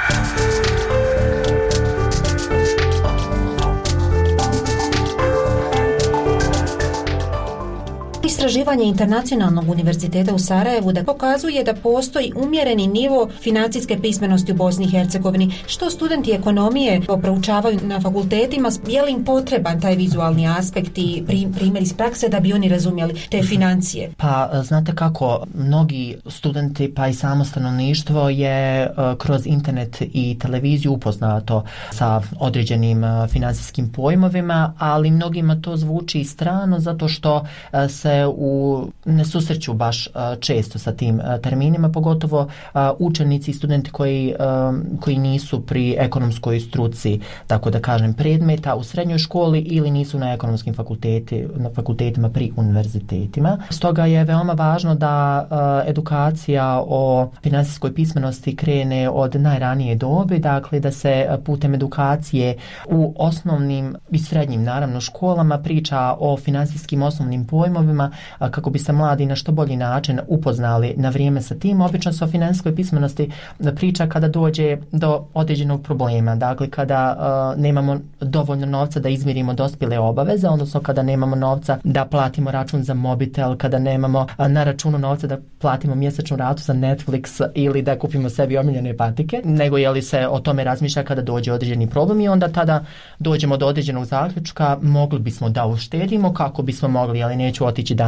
Istraživanje Internacionalnog univerziteta u Sarajevu da pokazuje da postoji umjereni nivo financijske pismenosti u Bosni i Hercegovini. Što studenti ekonomije proučavaju na fakultetima, je li im potreban taj vizualni aspekt i primjer iz prakse da bi oni razumjeli te financije? Pa znate kako, mnogi studenti pa i samo stanovništvo je kroz internet i televiziju upoznato sa određenim financijskim pojmovima, ali mnogima to zvuči strano zato što se ne susreću baš često sa tim terminima, pogotovo učenici i studenti koji nisu pri ekonomskoj struci, tako da kažem, predmeta u srednjoj školi ili nisu na ekonomskim fakultetima pri univerzitetima. Stoga je veoma važno da edukacija o financijskoj pismenosti krene od najranije dobi, dakle da se putem edukacije u osnovnim i srednjim naravno školama priča o financijskim osnovnim pojmovima kako bi se mladi na što bolji način upoznali na vrijeme sa tim. Obično se o financijskoj pismenosti priča kada dođe do određenog problema, dakle kada nemamo dovoljno novca da izmirimo dospjele obaveze, odnosno kada nemamo novca da platimo račun za mobitel, kada nemamo na računu novca da platimo mjesečnu ratu za Netflix ili da kupimo sebi omiljene patike, nego je li se o tome razmišlja kada dođe određeni problem i onda tada dođemo do određenog zaključka, mogli bismo da uštedimo kako bismo mogli, ali neću otići danas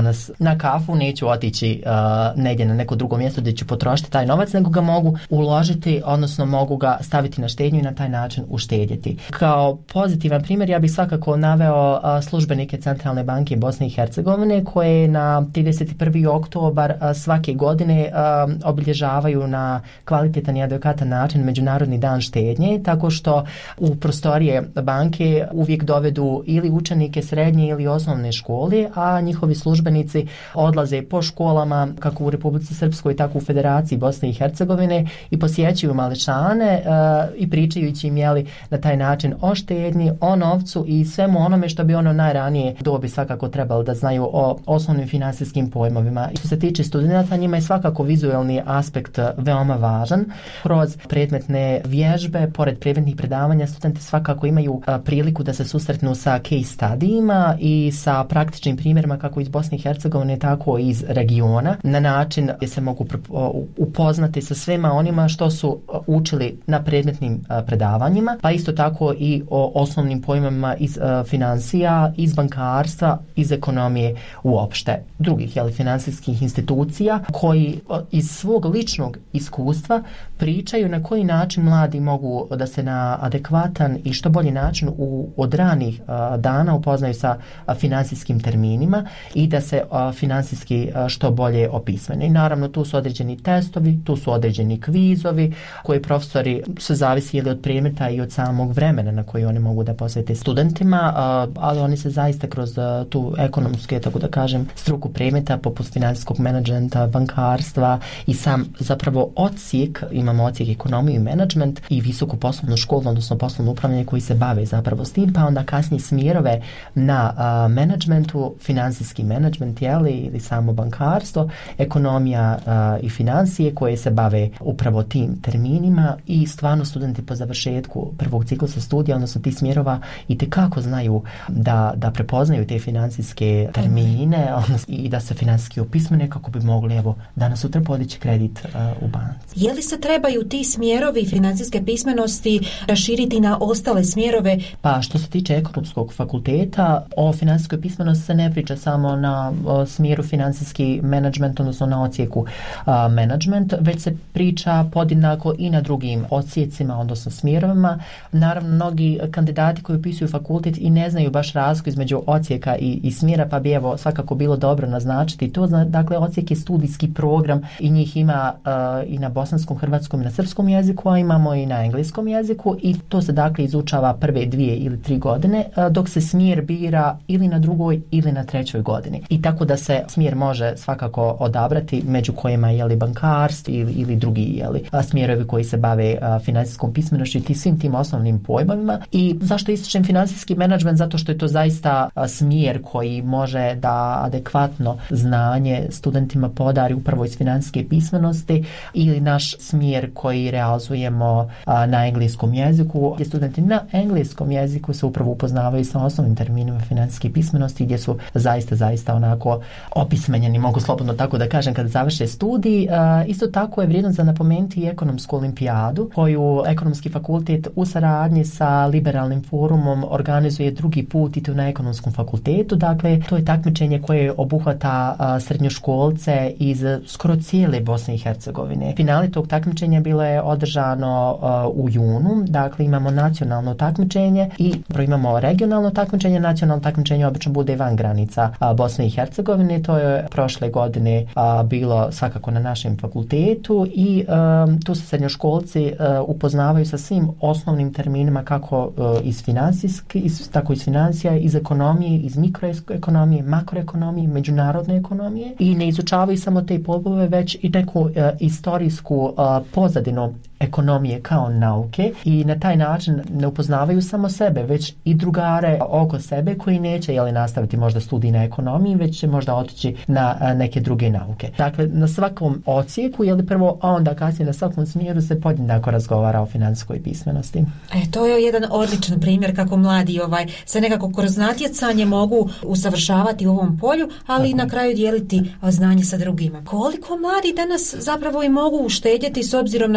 danas na kafu, neću otići negdje na neko drugo mjesto gdje ću potrošiti taj novac, nego ga mogu uložiti, odnosno mogu ga staviti na štednju i na taj način uštedjeti. Kao pozitivan primjer ja bih svakako naveo službenike Centralne banke Bosne i Hercegovine koje na 31. oktobar svake godine obilježavaju na kvalitetan i adekvatan način Međunarodni dan štednje, tako što u prostorije banke uvijek dovedu ili učenike srednje ili osnovne škole, a njihovi službenici odlaze po školama kako u Republici Srpskoj, tako u Federaciji Bosne i Hercegovine i posjećuju mališane i pričajući im na taj način o štednji, o novcu i svemu onome što bi ono najranije dobi svakako trebalo da znaju o osnovnim finansijskim pojmovima. I što se tiče studenata, njima je svakako vizualni aspekt veoma važan. Kroz predmetne vježbe, pored predmetnih predavanja, studenti svakako imaju priliku da se susretnu sa case studijima i sa praktičnim primjerima kako iz Bosne i Hercegovine, tako i iz regiona, na način gdje se mogu upoznati sa svema onima što su učili na predmetnim predavanjima, pa isto tako i o osnovnim pojmama iz financija, iz bankarstva, iz ekonomije uopšte. Drugih financijskih institucija koji iz svog ličnog iskustva pričaju na koji način mladi mogu da se na adekvatan i što bolji način od ranih dana upoznaju sa financijskim terminima i da se financijski što bolje opismene. I naravno tu su određeni testovi, tu su određeni kvizovi koji profesori se zavisi ili od predmeta i od samog vremena na koji oni mogu da posvete studentima, ali oni se zaista kroz tu ekonomsku, tako da kažem, struku predmeta poput financijskog menadžmenta, bankarstva i sam zapravo odsjek, imamo odsjek ekonomiju i menadžment i visoku poslovnu školu, odnosno poslovno upravljanje koji se bave zapravo s tim, pa onda kasnije smjerove na menadžmentu, financijski menadžment ili samo bankarstvo, ekonomija i financije koje se bave upravo tim terminima i stvarno studenti po završetku prvog ciklusa studija, odnosno tih smjerova i tekako znaju da prepoznaju te financijske termine i da se financijski opismene kako bi mogli danas sutra podići kredit u banci. Je li se trebaju ti smjerovi financijske pismenosti raširiti na ostale smjerove? Pa što se tiče ekonomskog fakulteta, o financijskoj pismenosti se ne priča samo na smjeru financijski menadžment, odnosno na odsjeku menadžment, već se priča podjednako i na drugim odsjecima, odnosno smjerovima. Naravno, mnogi kandidati koji upisuju fakultet i ne znaju baš razliku između odsjeka i smjera, pa bi svakako bilo dobro naznačiti to. Dakle, odsjek je studijski program i njih ima i na bosanskom, hrvatskom i na srpskom jeziku, a imamo i na engleskom jeziku i to se dakle izučava prve 2 ili 3 godine, dok se smjer bira ili na 2. ili na 3. godini. I tako da se smjer može svakako odabrati među kojima je bankarstvo ili drugi smjerovi koji se bave financijskom pismenošću i svim tim osnovnim pojmovima. I zašto ističem financijski menadžment? Zato što je to zaista smjer koji može da adekvatno znanje studentima podari upravo iz financijske pismenosti ili naš smjer koji realizujemo na engleskom jeziku, gdje studenti na engleskom jeziku se upravo upoznavaju sa osnovnim terminima financijske pismenosti, gdje su zaista onako opismenjeni, mogu slobodno tako da kažem, kada završe studij. Isto tako je vrijedno za napomenuti i ekonomsku olimpijadu koju ekonomski fakultet u saradnji sa Liberalnim forumom organizuje drugi put i to na ekonomskom fakultetu. Dakle, to je takmičenje koje obuhvata srednjoškolce iz skoro cijele Bosne i Hercegovine. Finale tog takmičenja bilo je održano u junu. Dakle, imamo nacionalno takmičenje i imamo regionalno takmičenje. Nacionalno takmičenje obično bude van granica Bosne i Hercegovine. To je prošle godine bilo svakako na našem fakultetu i tu se srednjoškolci upoznavaju sa svim osnovnim terminima kako iz finansijske, tako iz financija, iz ekonomije, iz mikroekonomije, makroekonomije, međunarodne ekonomije i ne izučavaju samo te pojmove, već i neku istorijsku pozadinu ekonomije kao nauke i na taj način ne upoznavaju samo sebe, već i drugare oko sebe koji neće nastaviti možda studij na ekonomiji, već će možda otići na neke druge nauke. Dakle, na svakom odsjeku, prvo, a onda kasnije na svakom smjeru se podjednako razgovara o financijskoj pismenosti. To je jedan odličan primjer kako mladi se nekako kroz natjecanje mogu usavršavati u ovom polju, ali i na kraju dijeliti znanje sa drugima. Koliko mladi danas zapravo i mogu uštedjeti s obzirom na nizak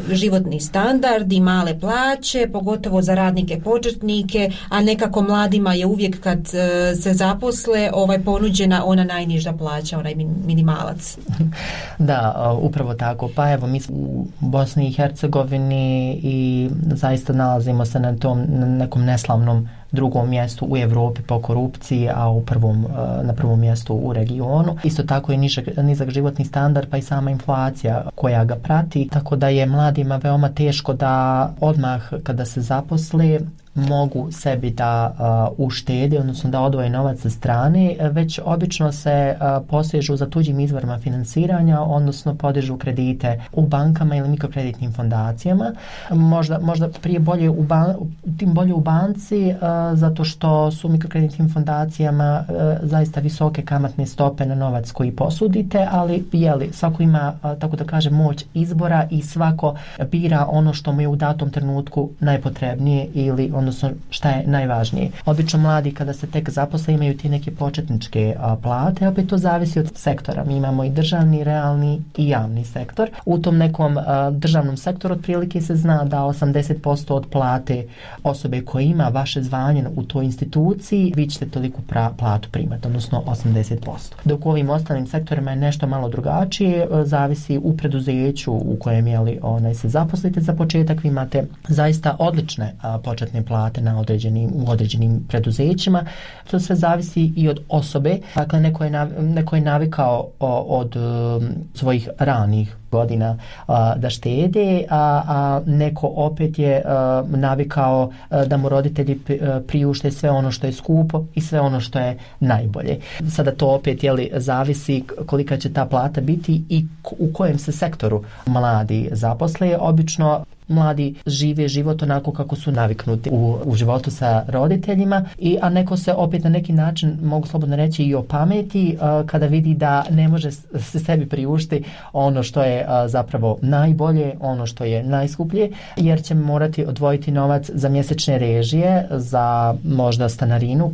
životni standard i male plaće, pogotovo za radnike početnike, a nekako mladima je uvijek kad se zaposle ponuđena ona najniža plaća, onaj minimalac. Da, upravo tako. Pa evo, mi smo u Bosni i Hercegovini i zaista nalazimo se na nekom neslavnom drugom mjestu u Europi po korupciji, a na prvom mjestu u regionu. Isto tako je nizak životni standard, pa i sama inflacija koja ga prati, tako da je mladima veoma teško da odmah kada se zaposle mogu sebi da uštede, odnosno da odvoje novac sa strane, već obično se posežu za tuđim izvorima finansiranja, odnosno podižu kredite u bankama ili mikrokreditnim fondacijama. Možda prije bolje u banci, zato što su mikrokreditnim fondacijama zaista visoke kamatne stope na novac koji posudite, ali svako ima, tako da kaže, moć izbora i svako bira ono što mu je u datom trenutku najpotrebnije ili odnosno šta je najvažnije. Obično mladi kada se tek zaposle imaju ti neke početničke plate, opet to zavisi od sektora. Mi imamo i državni, realni i javni sektor. U tom nekom državnom sektoru otprilike se zna da 80% od plate osobe koja ima vaše zvanje u toj instituciji, vi ćete toliku platu primati, odnosno 80%. Dok u ovim ostalim sektorima je nešto malo drugačije, zavisi u preduzeću u kojem se zaposlite za početak, vi imate zaista odlične početne plate u određenim preduzećima. To sve zavisi i od osobe. Dakle, neko je navikao od svojih ranih godina da štede, a neko opet je navikao da mu roditelji priušte sve ono što je skupo i sve ono što je najbolje. Sada to opet zavisi kolika će ta plata biti i u kojem se sektoru mladi zaposle. Obično mladi žive život onako kako su naviknuti u životu sa roditeljima, a neko se opet na neki način, mogu slobodno reći, i opameti kada vidi da ne može se sebi priuštiti ono što je zapravo najbolje, ono što je najskuplje, jer će morati odvojiti novac za mjesečne režije, za možda stanarinu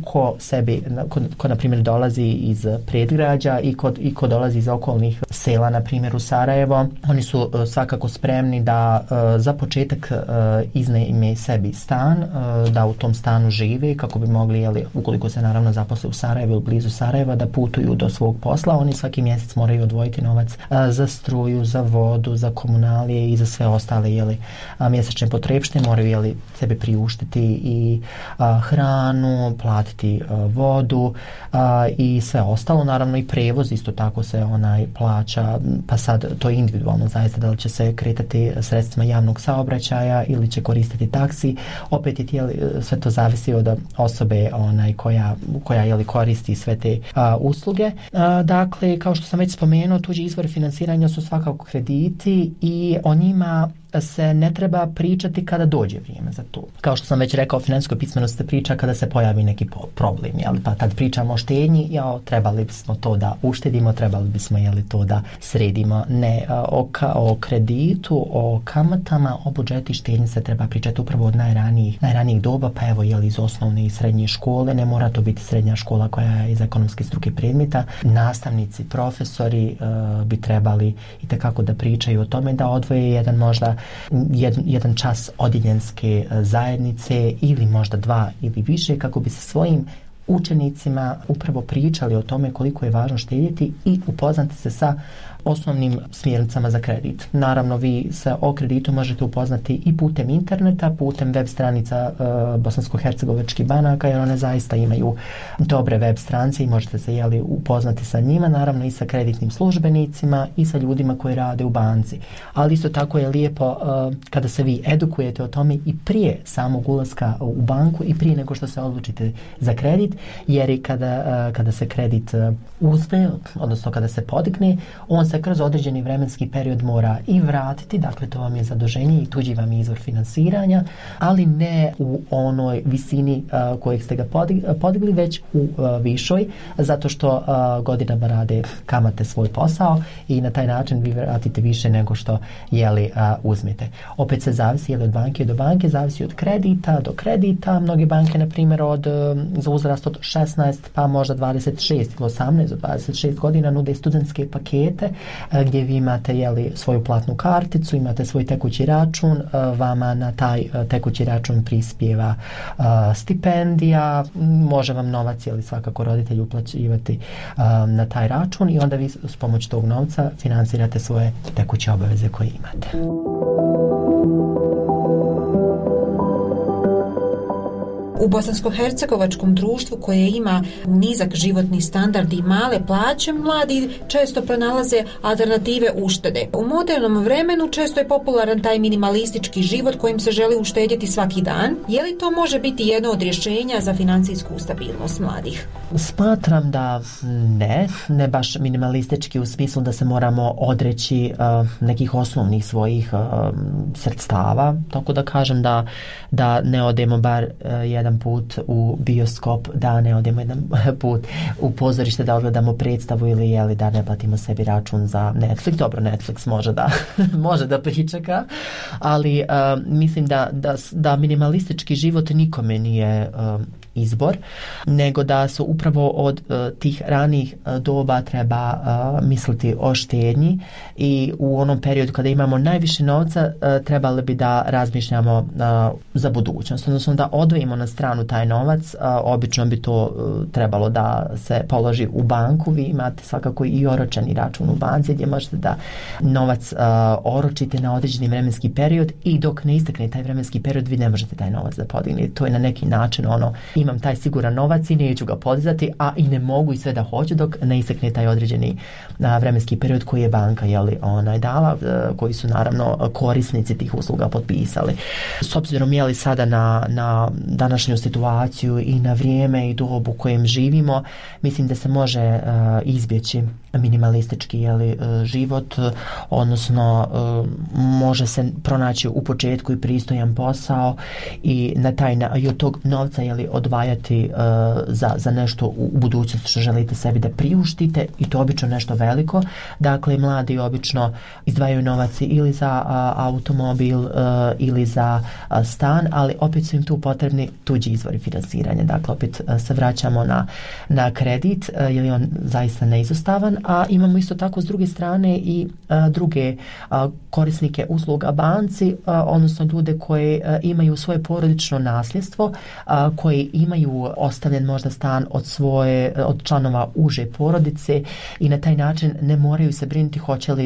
ko na primjer dolazi iz predgrađa i ko dolazi iz okolnih sela, na primjer u Sarajevo. Oni su svakako spremni da za početak iznajme sebi stan, da u tom stanu žive kako bi mogli, ukoliko se naravno zaposle u Sarajevu ili blizu Sarajeva, da putuju do svog posla. Oni svaki mjesec moraju odvojiti novac za struju, za vodu, za komunalije i za sve ostale mjesečne potrepštine. Moraju sebi priuštiti i hranu, platiti vodu i sve ostalo. Naravno i prevoz isto tako se plaća, pa sad to je individualno zaista, da li će se kretati sredstvima javnog saobraćaja ili će koristiti taksi. Opet sve to zavisi od osobe koja koristi sve te usluge. Dakle, kao što sam već spomenuo, tuđi izvori finansiranja su svakako krediti i o njima se ne treba pričati kada dođe vrijeme za to. Kao što sam već rekao, financijskoj pismenosti se priča kada se pojavi neki problem, pa kad pričamo o štednji, trebali bismo to da uštedimo, trebali bismo to da sredimo. Ne, o kreditu, o kamatama, o budžetu i štednji se treba pričati upravo od najranijih doba, pa evo iz osnovne i srednje škole. Ne mora to biti srednja škola koja je iz ekonomske struke predmeta. Nastavnici, profesori bi trebali itekako da pričaju o tome, da odvoje jedan čas odjeljenske zajednice ili možda 2 ili više, kako bi se svojim učenicima upravo pričali o tome koliko je važno štedjeti i upoznati se sa osnovnim smjernicama za kredit. Naravno, vi se o kreditu možete upoznati i putem interneta, putem web stranica bosansko-hercegovačkih banaka, jer one zaista imaju dobre web stranice i možete se upoznati sa njima, naravno i sa kreditnim službenicima i sa ljudima koji rade u banci. Ali isto tako je lijepo kada se vi edukujete o tome i prije samog ulaska u banku i prije nego što se odlučite za kredit, jer i kada se kredit uzme, odnosno kada se podigne, on se kroz određeni vremenski period mora i vratiti, dakle to vam je zaduženje i tuđi vam je izvor finansiranja, ali ne u onoj visini kojeg ste ga podigli, već u višoj, zato što godinama rade kamate svoj posao i na taj način vi vratite više nego što uzmete. Opet se zavisi od banke do banke, zavisi od kredita do kredita. Mnoge banke, na primjer, za uzrast od 16 pa možda 26 ili 18 do 26 godina nude studentske pakete gdje vi imate svoju platnu karticu, imate svoj tekući račun, vama na taj tekući račun prispijeva stipendija, može vam novac svakako roditelji uplaćivati na taj račun i onda vi s pomoć tog novca financirate svoje tekuće obaveze koje imate. U bosansko-hercegovačkom društvu koje ima nizak životni standard i male plaće, mladi često pronalaze alternative uštede. U modernom vremenu često je popularan taj minimalistički život kojim se želi uštedjeti svaki dan. Je li to može biti jedno od rješenja za financijsku stabilnost mladih? Smatram da ne baš minimalistički u smislu da se moramo odreći nekih osnovnih svojih sredstava, tako da kažem da ne odemo bar jedan put u bioskop, da ne odemo jedan put u pozorište da odgledamo predstavu ili da ne platimo sebi račun za Netflix. Dobro, Netflix može da pričeka, ali mislim da minimalistički život nikome nije izbor, nego da su upravo od tih ranih doba treba misliti o štednji i u onom periodu kada imamo najviše novca trebali bi da razmišljamo za budućnost, odnosno da odvojimo na stranu taj novac. Obično bi to trebalo da se položi u banku. Vi imate svakako i oročeni račun u banci gdje možete da novac oročite na određeni vremenski period i dok ne istekne taj vremenski period vi ne možete taj novac da podignete. To je na neki način imam taj siguran novac i neću ga podizati, a i ne mogu i sve da hoću dok ne istekne taj određeni vremenski period koji je banka dala, koji su naravno korisnici tih usluga potpisali. S obzirom sada na današnju situaciju i na vrijeme i dobu u kojem živimo, mislim da se može izbjeći minimalistički život, odnosno može se pronaći u početku i pristojan posao i i od tog novca odvajati za nešto u budućnosti što želite sebi da priuštite, i to obično nešto veliko. Dakle, mladi obično izdvajaju novac ili za automobil ili za stan, ali opet su im tu potrebni tuđi izvori finansiranja. Dakle, opet se vraćamo na kredit, jer je on zaista neizostavan, a imamo isto tako s druge strane i druge korisnike usluga banci, odnosno ljude koji imaju svoje porodično nasljedstvo, koji imaju ostavljen možda stan od članova uže porodice i na taj način ne moraju se brinuti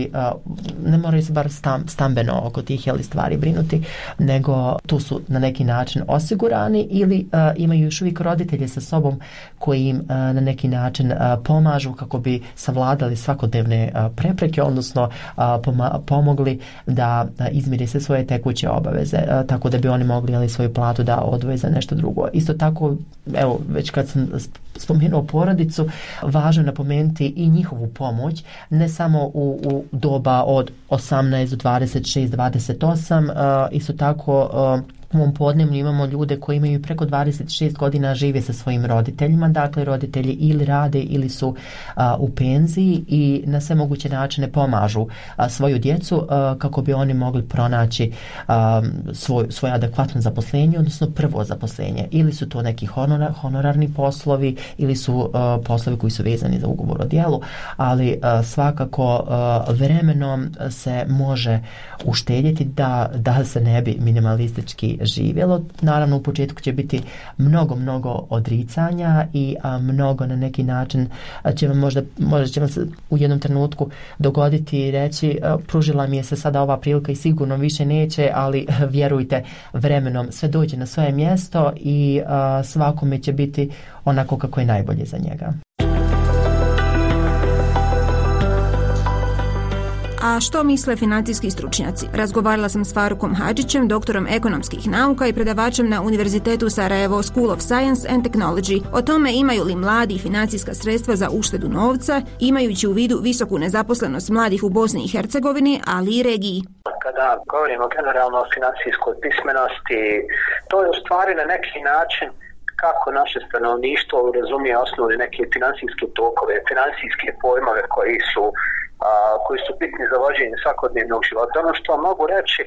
ne moraju se bar stambeno oko tih stvari brinuti, nego tu su na neki način osigurani ili imaju još uvijek roditelje sa sobom koji im na neki način pomažu kako bi savladali svakodnevne prepreke, odnosno pomogli da izmire sve svoje tekuće obaveze, tako da bi oni mogli svoju platu da odvoje za nešto drugo. Isto tako, evo, već kad sam spomenuo porodicu, važno je napomenuti i njihovu pomoć, ne samo u doba od 18 do 26, 28, isto tako u ovom podneblju imamo ljude koji imaju preko 26 godina, žive sa svojim roditeljima, dakle roditelji ili rade ili su u penziji i na sve moguće načine pomažu svoju djecu kako bi oni mogli pronaći svoje adekvatno zaposlenje, odnosno prvo zaposlenje. Ili su to neki honorarni poslovi ili su poslovi koji su vezani za ugovor o djelu, ali svakako vremenom se može uštedjeti da se ne bi minimalistički živjelo. Naravno, u početku će biti mnogo odricanja i mnogo na neki način će vam možda će vam se u jednom trenutku dogoditi i reći pružila mi je se sada ova prilika i sigurno više neće, ali vjerujte, vremenom sve dođe na svoje mjesto i svakome će biti onako kako je najbolje za njega. A što misle financijski stručnjaci? Razgovarala sam s Farukom Hadžićem, doktorom ekonomskih nauka i predavačem na Univerzitetu Sarajevo School of Science and Technology, o tome imaju li mladi financijska sredstva za uštedu novca, imajući u vidu visoku nezaposlenost mladih u Bosni i Hercegovini, ali i regiji. Kada govorimo generalno o financijskoj pismenosti, to je u stvari na neki način kako naše stanovništvo razumije osnovne neke financijske tokove, financijske pojmove koji su bitni za vođenje svakodnevnog života. Ono što mogu reći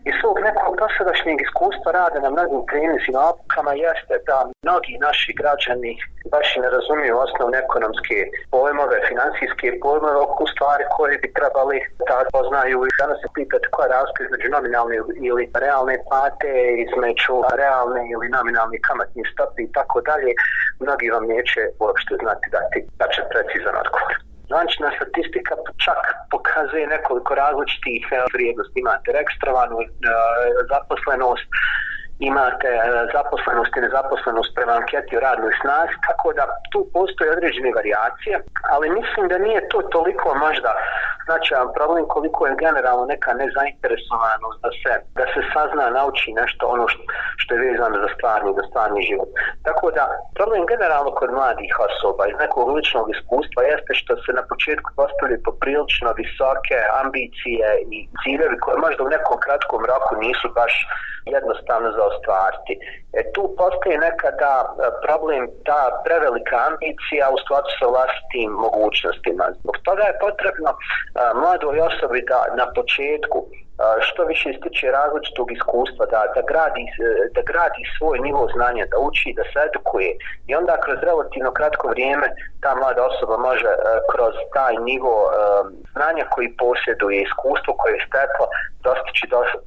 Iz svog nekog dosadašnjeg iskustva rada na mnogim treninzima obukama jeste da mnogi naši građani baš i ne razumiju osnovne ekonomske pojmove, financijske pojmove, u stvari koje bi trebali da poznaju. I danas se pitate koja je razlika između nominalne ili realne plate, između realne ili nominalne kamatne stope i tako dalje. Mnogi vam neće uopšte znati dati tačan precizan odgovor. Zvanična statistika čak pokazuje nekoliko različitih vrijednosti. Imate registrovanu zaposlenost, imate zaposlenost i nezaposlenost prema anketi o radnoj snazi, tako da tu postoje određene varijacije, ali mislim da nije to toliko možda značajan problem koliko je generalno neka nezainteresovanost da se sazna, nauči nešto ono što je vezano za stvarni život. Tako da problem generalno kod mladih osoba iz nekog ličnog iskustva jeste što se na početku postavljaju poprilično visoke ambicije i ciljevi koje možda u nekom kratkom roku nisu baš jednostavno za ostvariti. Tu postoji nekada problem ta prevelika ambicija u skladu sa vlastitim mogućnostima. Zbog toga je potrebno mladoj osobi da na početku što više stiče različitog iskustva, da gradi svoj nivo znanja, da uči, da se edukuje i onda kroz relativno kratko vrijeme ta mlada osoba može kroz taj nivo znanja koji posjeduje, iskustvo koje je steklo, dostići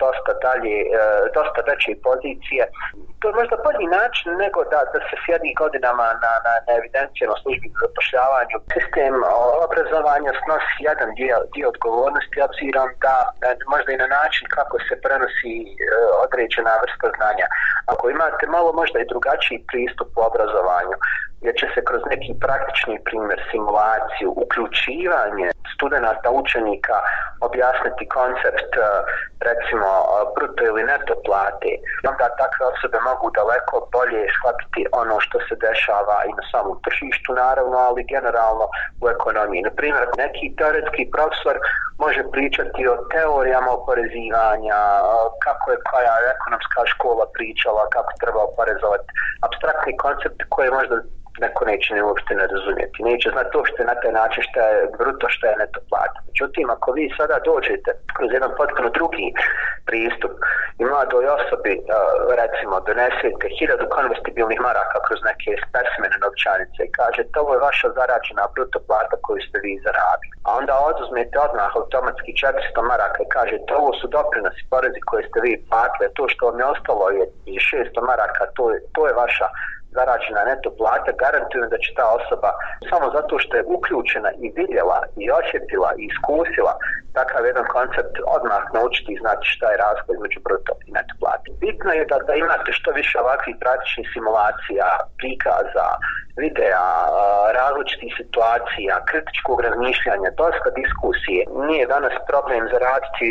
dosta veće pozicije. To je možda bolji način nego da se sjedi godinama na evidencijama službi za zapošljavanju. Sistem obrazovanja snosi jedan dio odgovornosti obzirom da možda i na način kako se prenosi određena vrsta znanja. Ako imate malo možda i drugačiji pristup u obrazovanju, gdje će se kroz neki praktični primjer, simulaciju, uključivanje studenata, učenika objasniti koncept recimo bruto ili neto plate, onda takve osobe mogu daleko bolje shvatiti ono što se dešava i na samom tržištu naravno, ali generalno u ekonomiji. Na primjer, neki teoretski profesor može pričati o teorijama oporezivanja, kako je koja ekonomska škola pričala, kako treba oporezovati apstraktni koncept koje možda neko neće uopšte ne razumjeti. Neće znati uopšte na taj način što je bruto, što je neto plata. Međutim, ako vi sada dođete kroz jedan potpuno drugi pristup i mladoj osobi, recimo, donesete 1000 konvertibilnih maraka kroz neke specimene novčanice i kažete ovo je vaša zarađena bruto plata koju ste vi zaradili. A onda oduzmete odmah automatski 400 maraka i kažete ovo su doprinosi, porezi koje ste vi platili, to što vam je ostalo je 600 maraka, to je vaša zarađena neto plata, garantujem da će ta osoba samo zato što je uključena i vidjela i osjetila i iskusila takav jedan koncept odmah naučiti i znati šta je razlika između bruto i neto plate. Bitno je da imate što više ovakvih praktičnih simulacija, prikaza, videa, različitih situacija, kritičkog razmišljanja, dosta diskusije. Nije danas problem zaraditi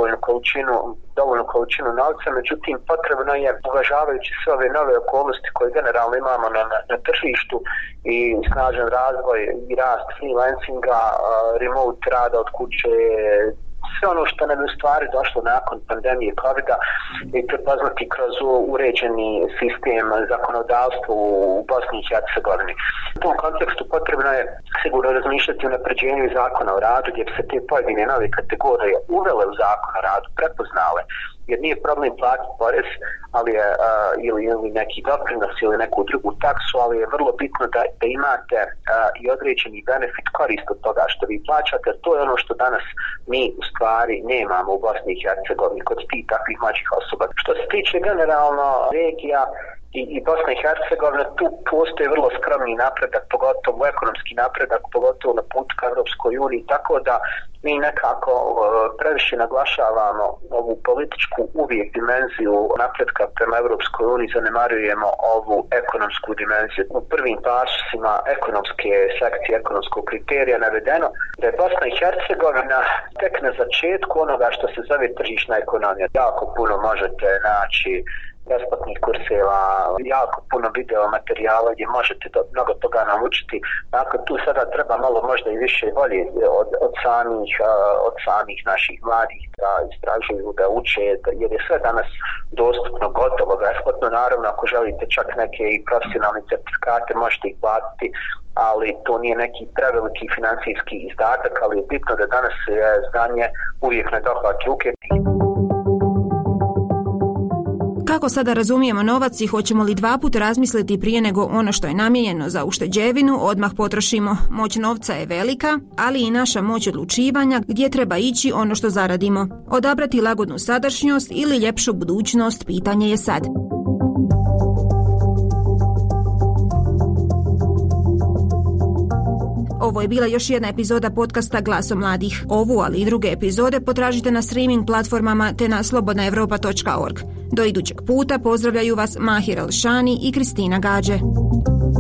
dovoljnu količinu novca, međutim potrebno je, uvažavajući sve ove nove okolnosti koje generalno imamo na tržištu i snažan razvoj i rast freelancinga, remote rada od kuće, sve ono što nam je u stvari došlo nakon pandemije COVID-a i prepoznati kroz uređeni sistem zakonodavstva u Bosni i Hercegovini. U tom kontekstu potrebno je sigurno razmišljati o napređenju zakona o radu gdje bi se te pojedine nove kategorije uvele u zakon o radu, prepoznale. Jer nije problem platiti porez, ali je, ili neki doprinos ili neku drugu taksu, ali je vrlo bitno da imate i određeni benefit, korist od toga što vi plaćate. To je ono što danas mi u stvari nemamo u Bosni i Hercegovini kod tih takvih mlađih osoba. Što se tiče generalno regija i Bosna i Hercegovina, tu postoji vrlo skromni napredak, pogotovo ekonomski napredak, pogotovo na putu ka Europskoj uniji, tako da mi nekako previše naglašavamo ovu političku uvijek dimenziju napretka prema Europskoj uniji, zanemarujemo ovu ekonomsku dimenziju. U prvim pasima ekonomske sekcije, ekonomskog kriterija navedeno da je Bosna i Hercegovina tek na začetku onoga što se zove tržišna ekonomija. Jako puno možete naći besplatnih kurseva, jako puno video materijala gdje možete mnogo toga naučiti. Dakle, tu sada treba malo možda i više volje od samih naših mladih da istražuju, da uče, jer je sve danas dostupno, gotovo, besplatno. Naravno, ako želite čak neke i profesionalne certifikate, možete ih platiti, ali to nije neki preveliki financijski izdatak, ali je bitno da danas je znanje uvijek na dohvat ruke. Kako sada razumijemo novac i hoćemo li dva puta razmisliti prije nego ono što je namijenjeno za ušteđevinu odmah potrošimo? Moć novca je velika, ali i naša moć odlučivanja gdje treba ići ono što zaradimo. Odabrati lagodnu sadašnjost ili ljepšu budućnost, pitanje je sad. Ovo je bila još jedna epizoda podcasta Glasom mladih. Ovu, ali i druge epizode potražite na streaming platformama te na slobodnaevropa.org. Do idućeg puta pozdravljaju vas Mahir Alšani i Kristina Gađe.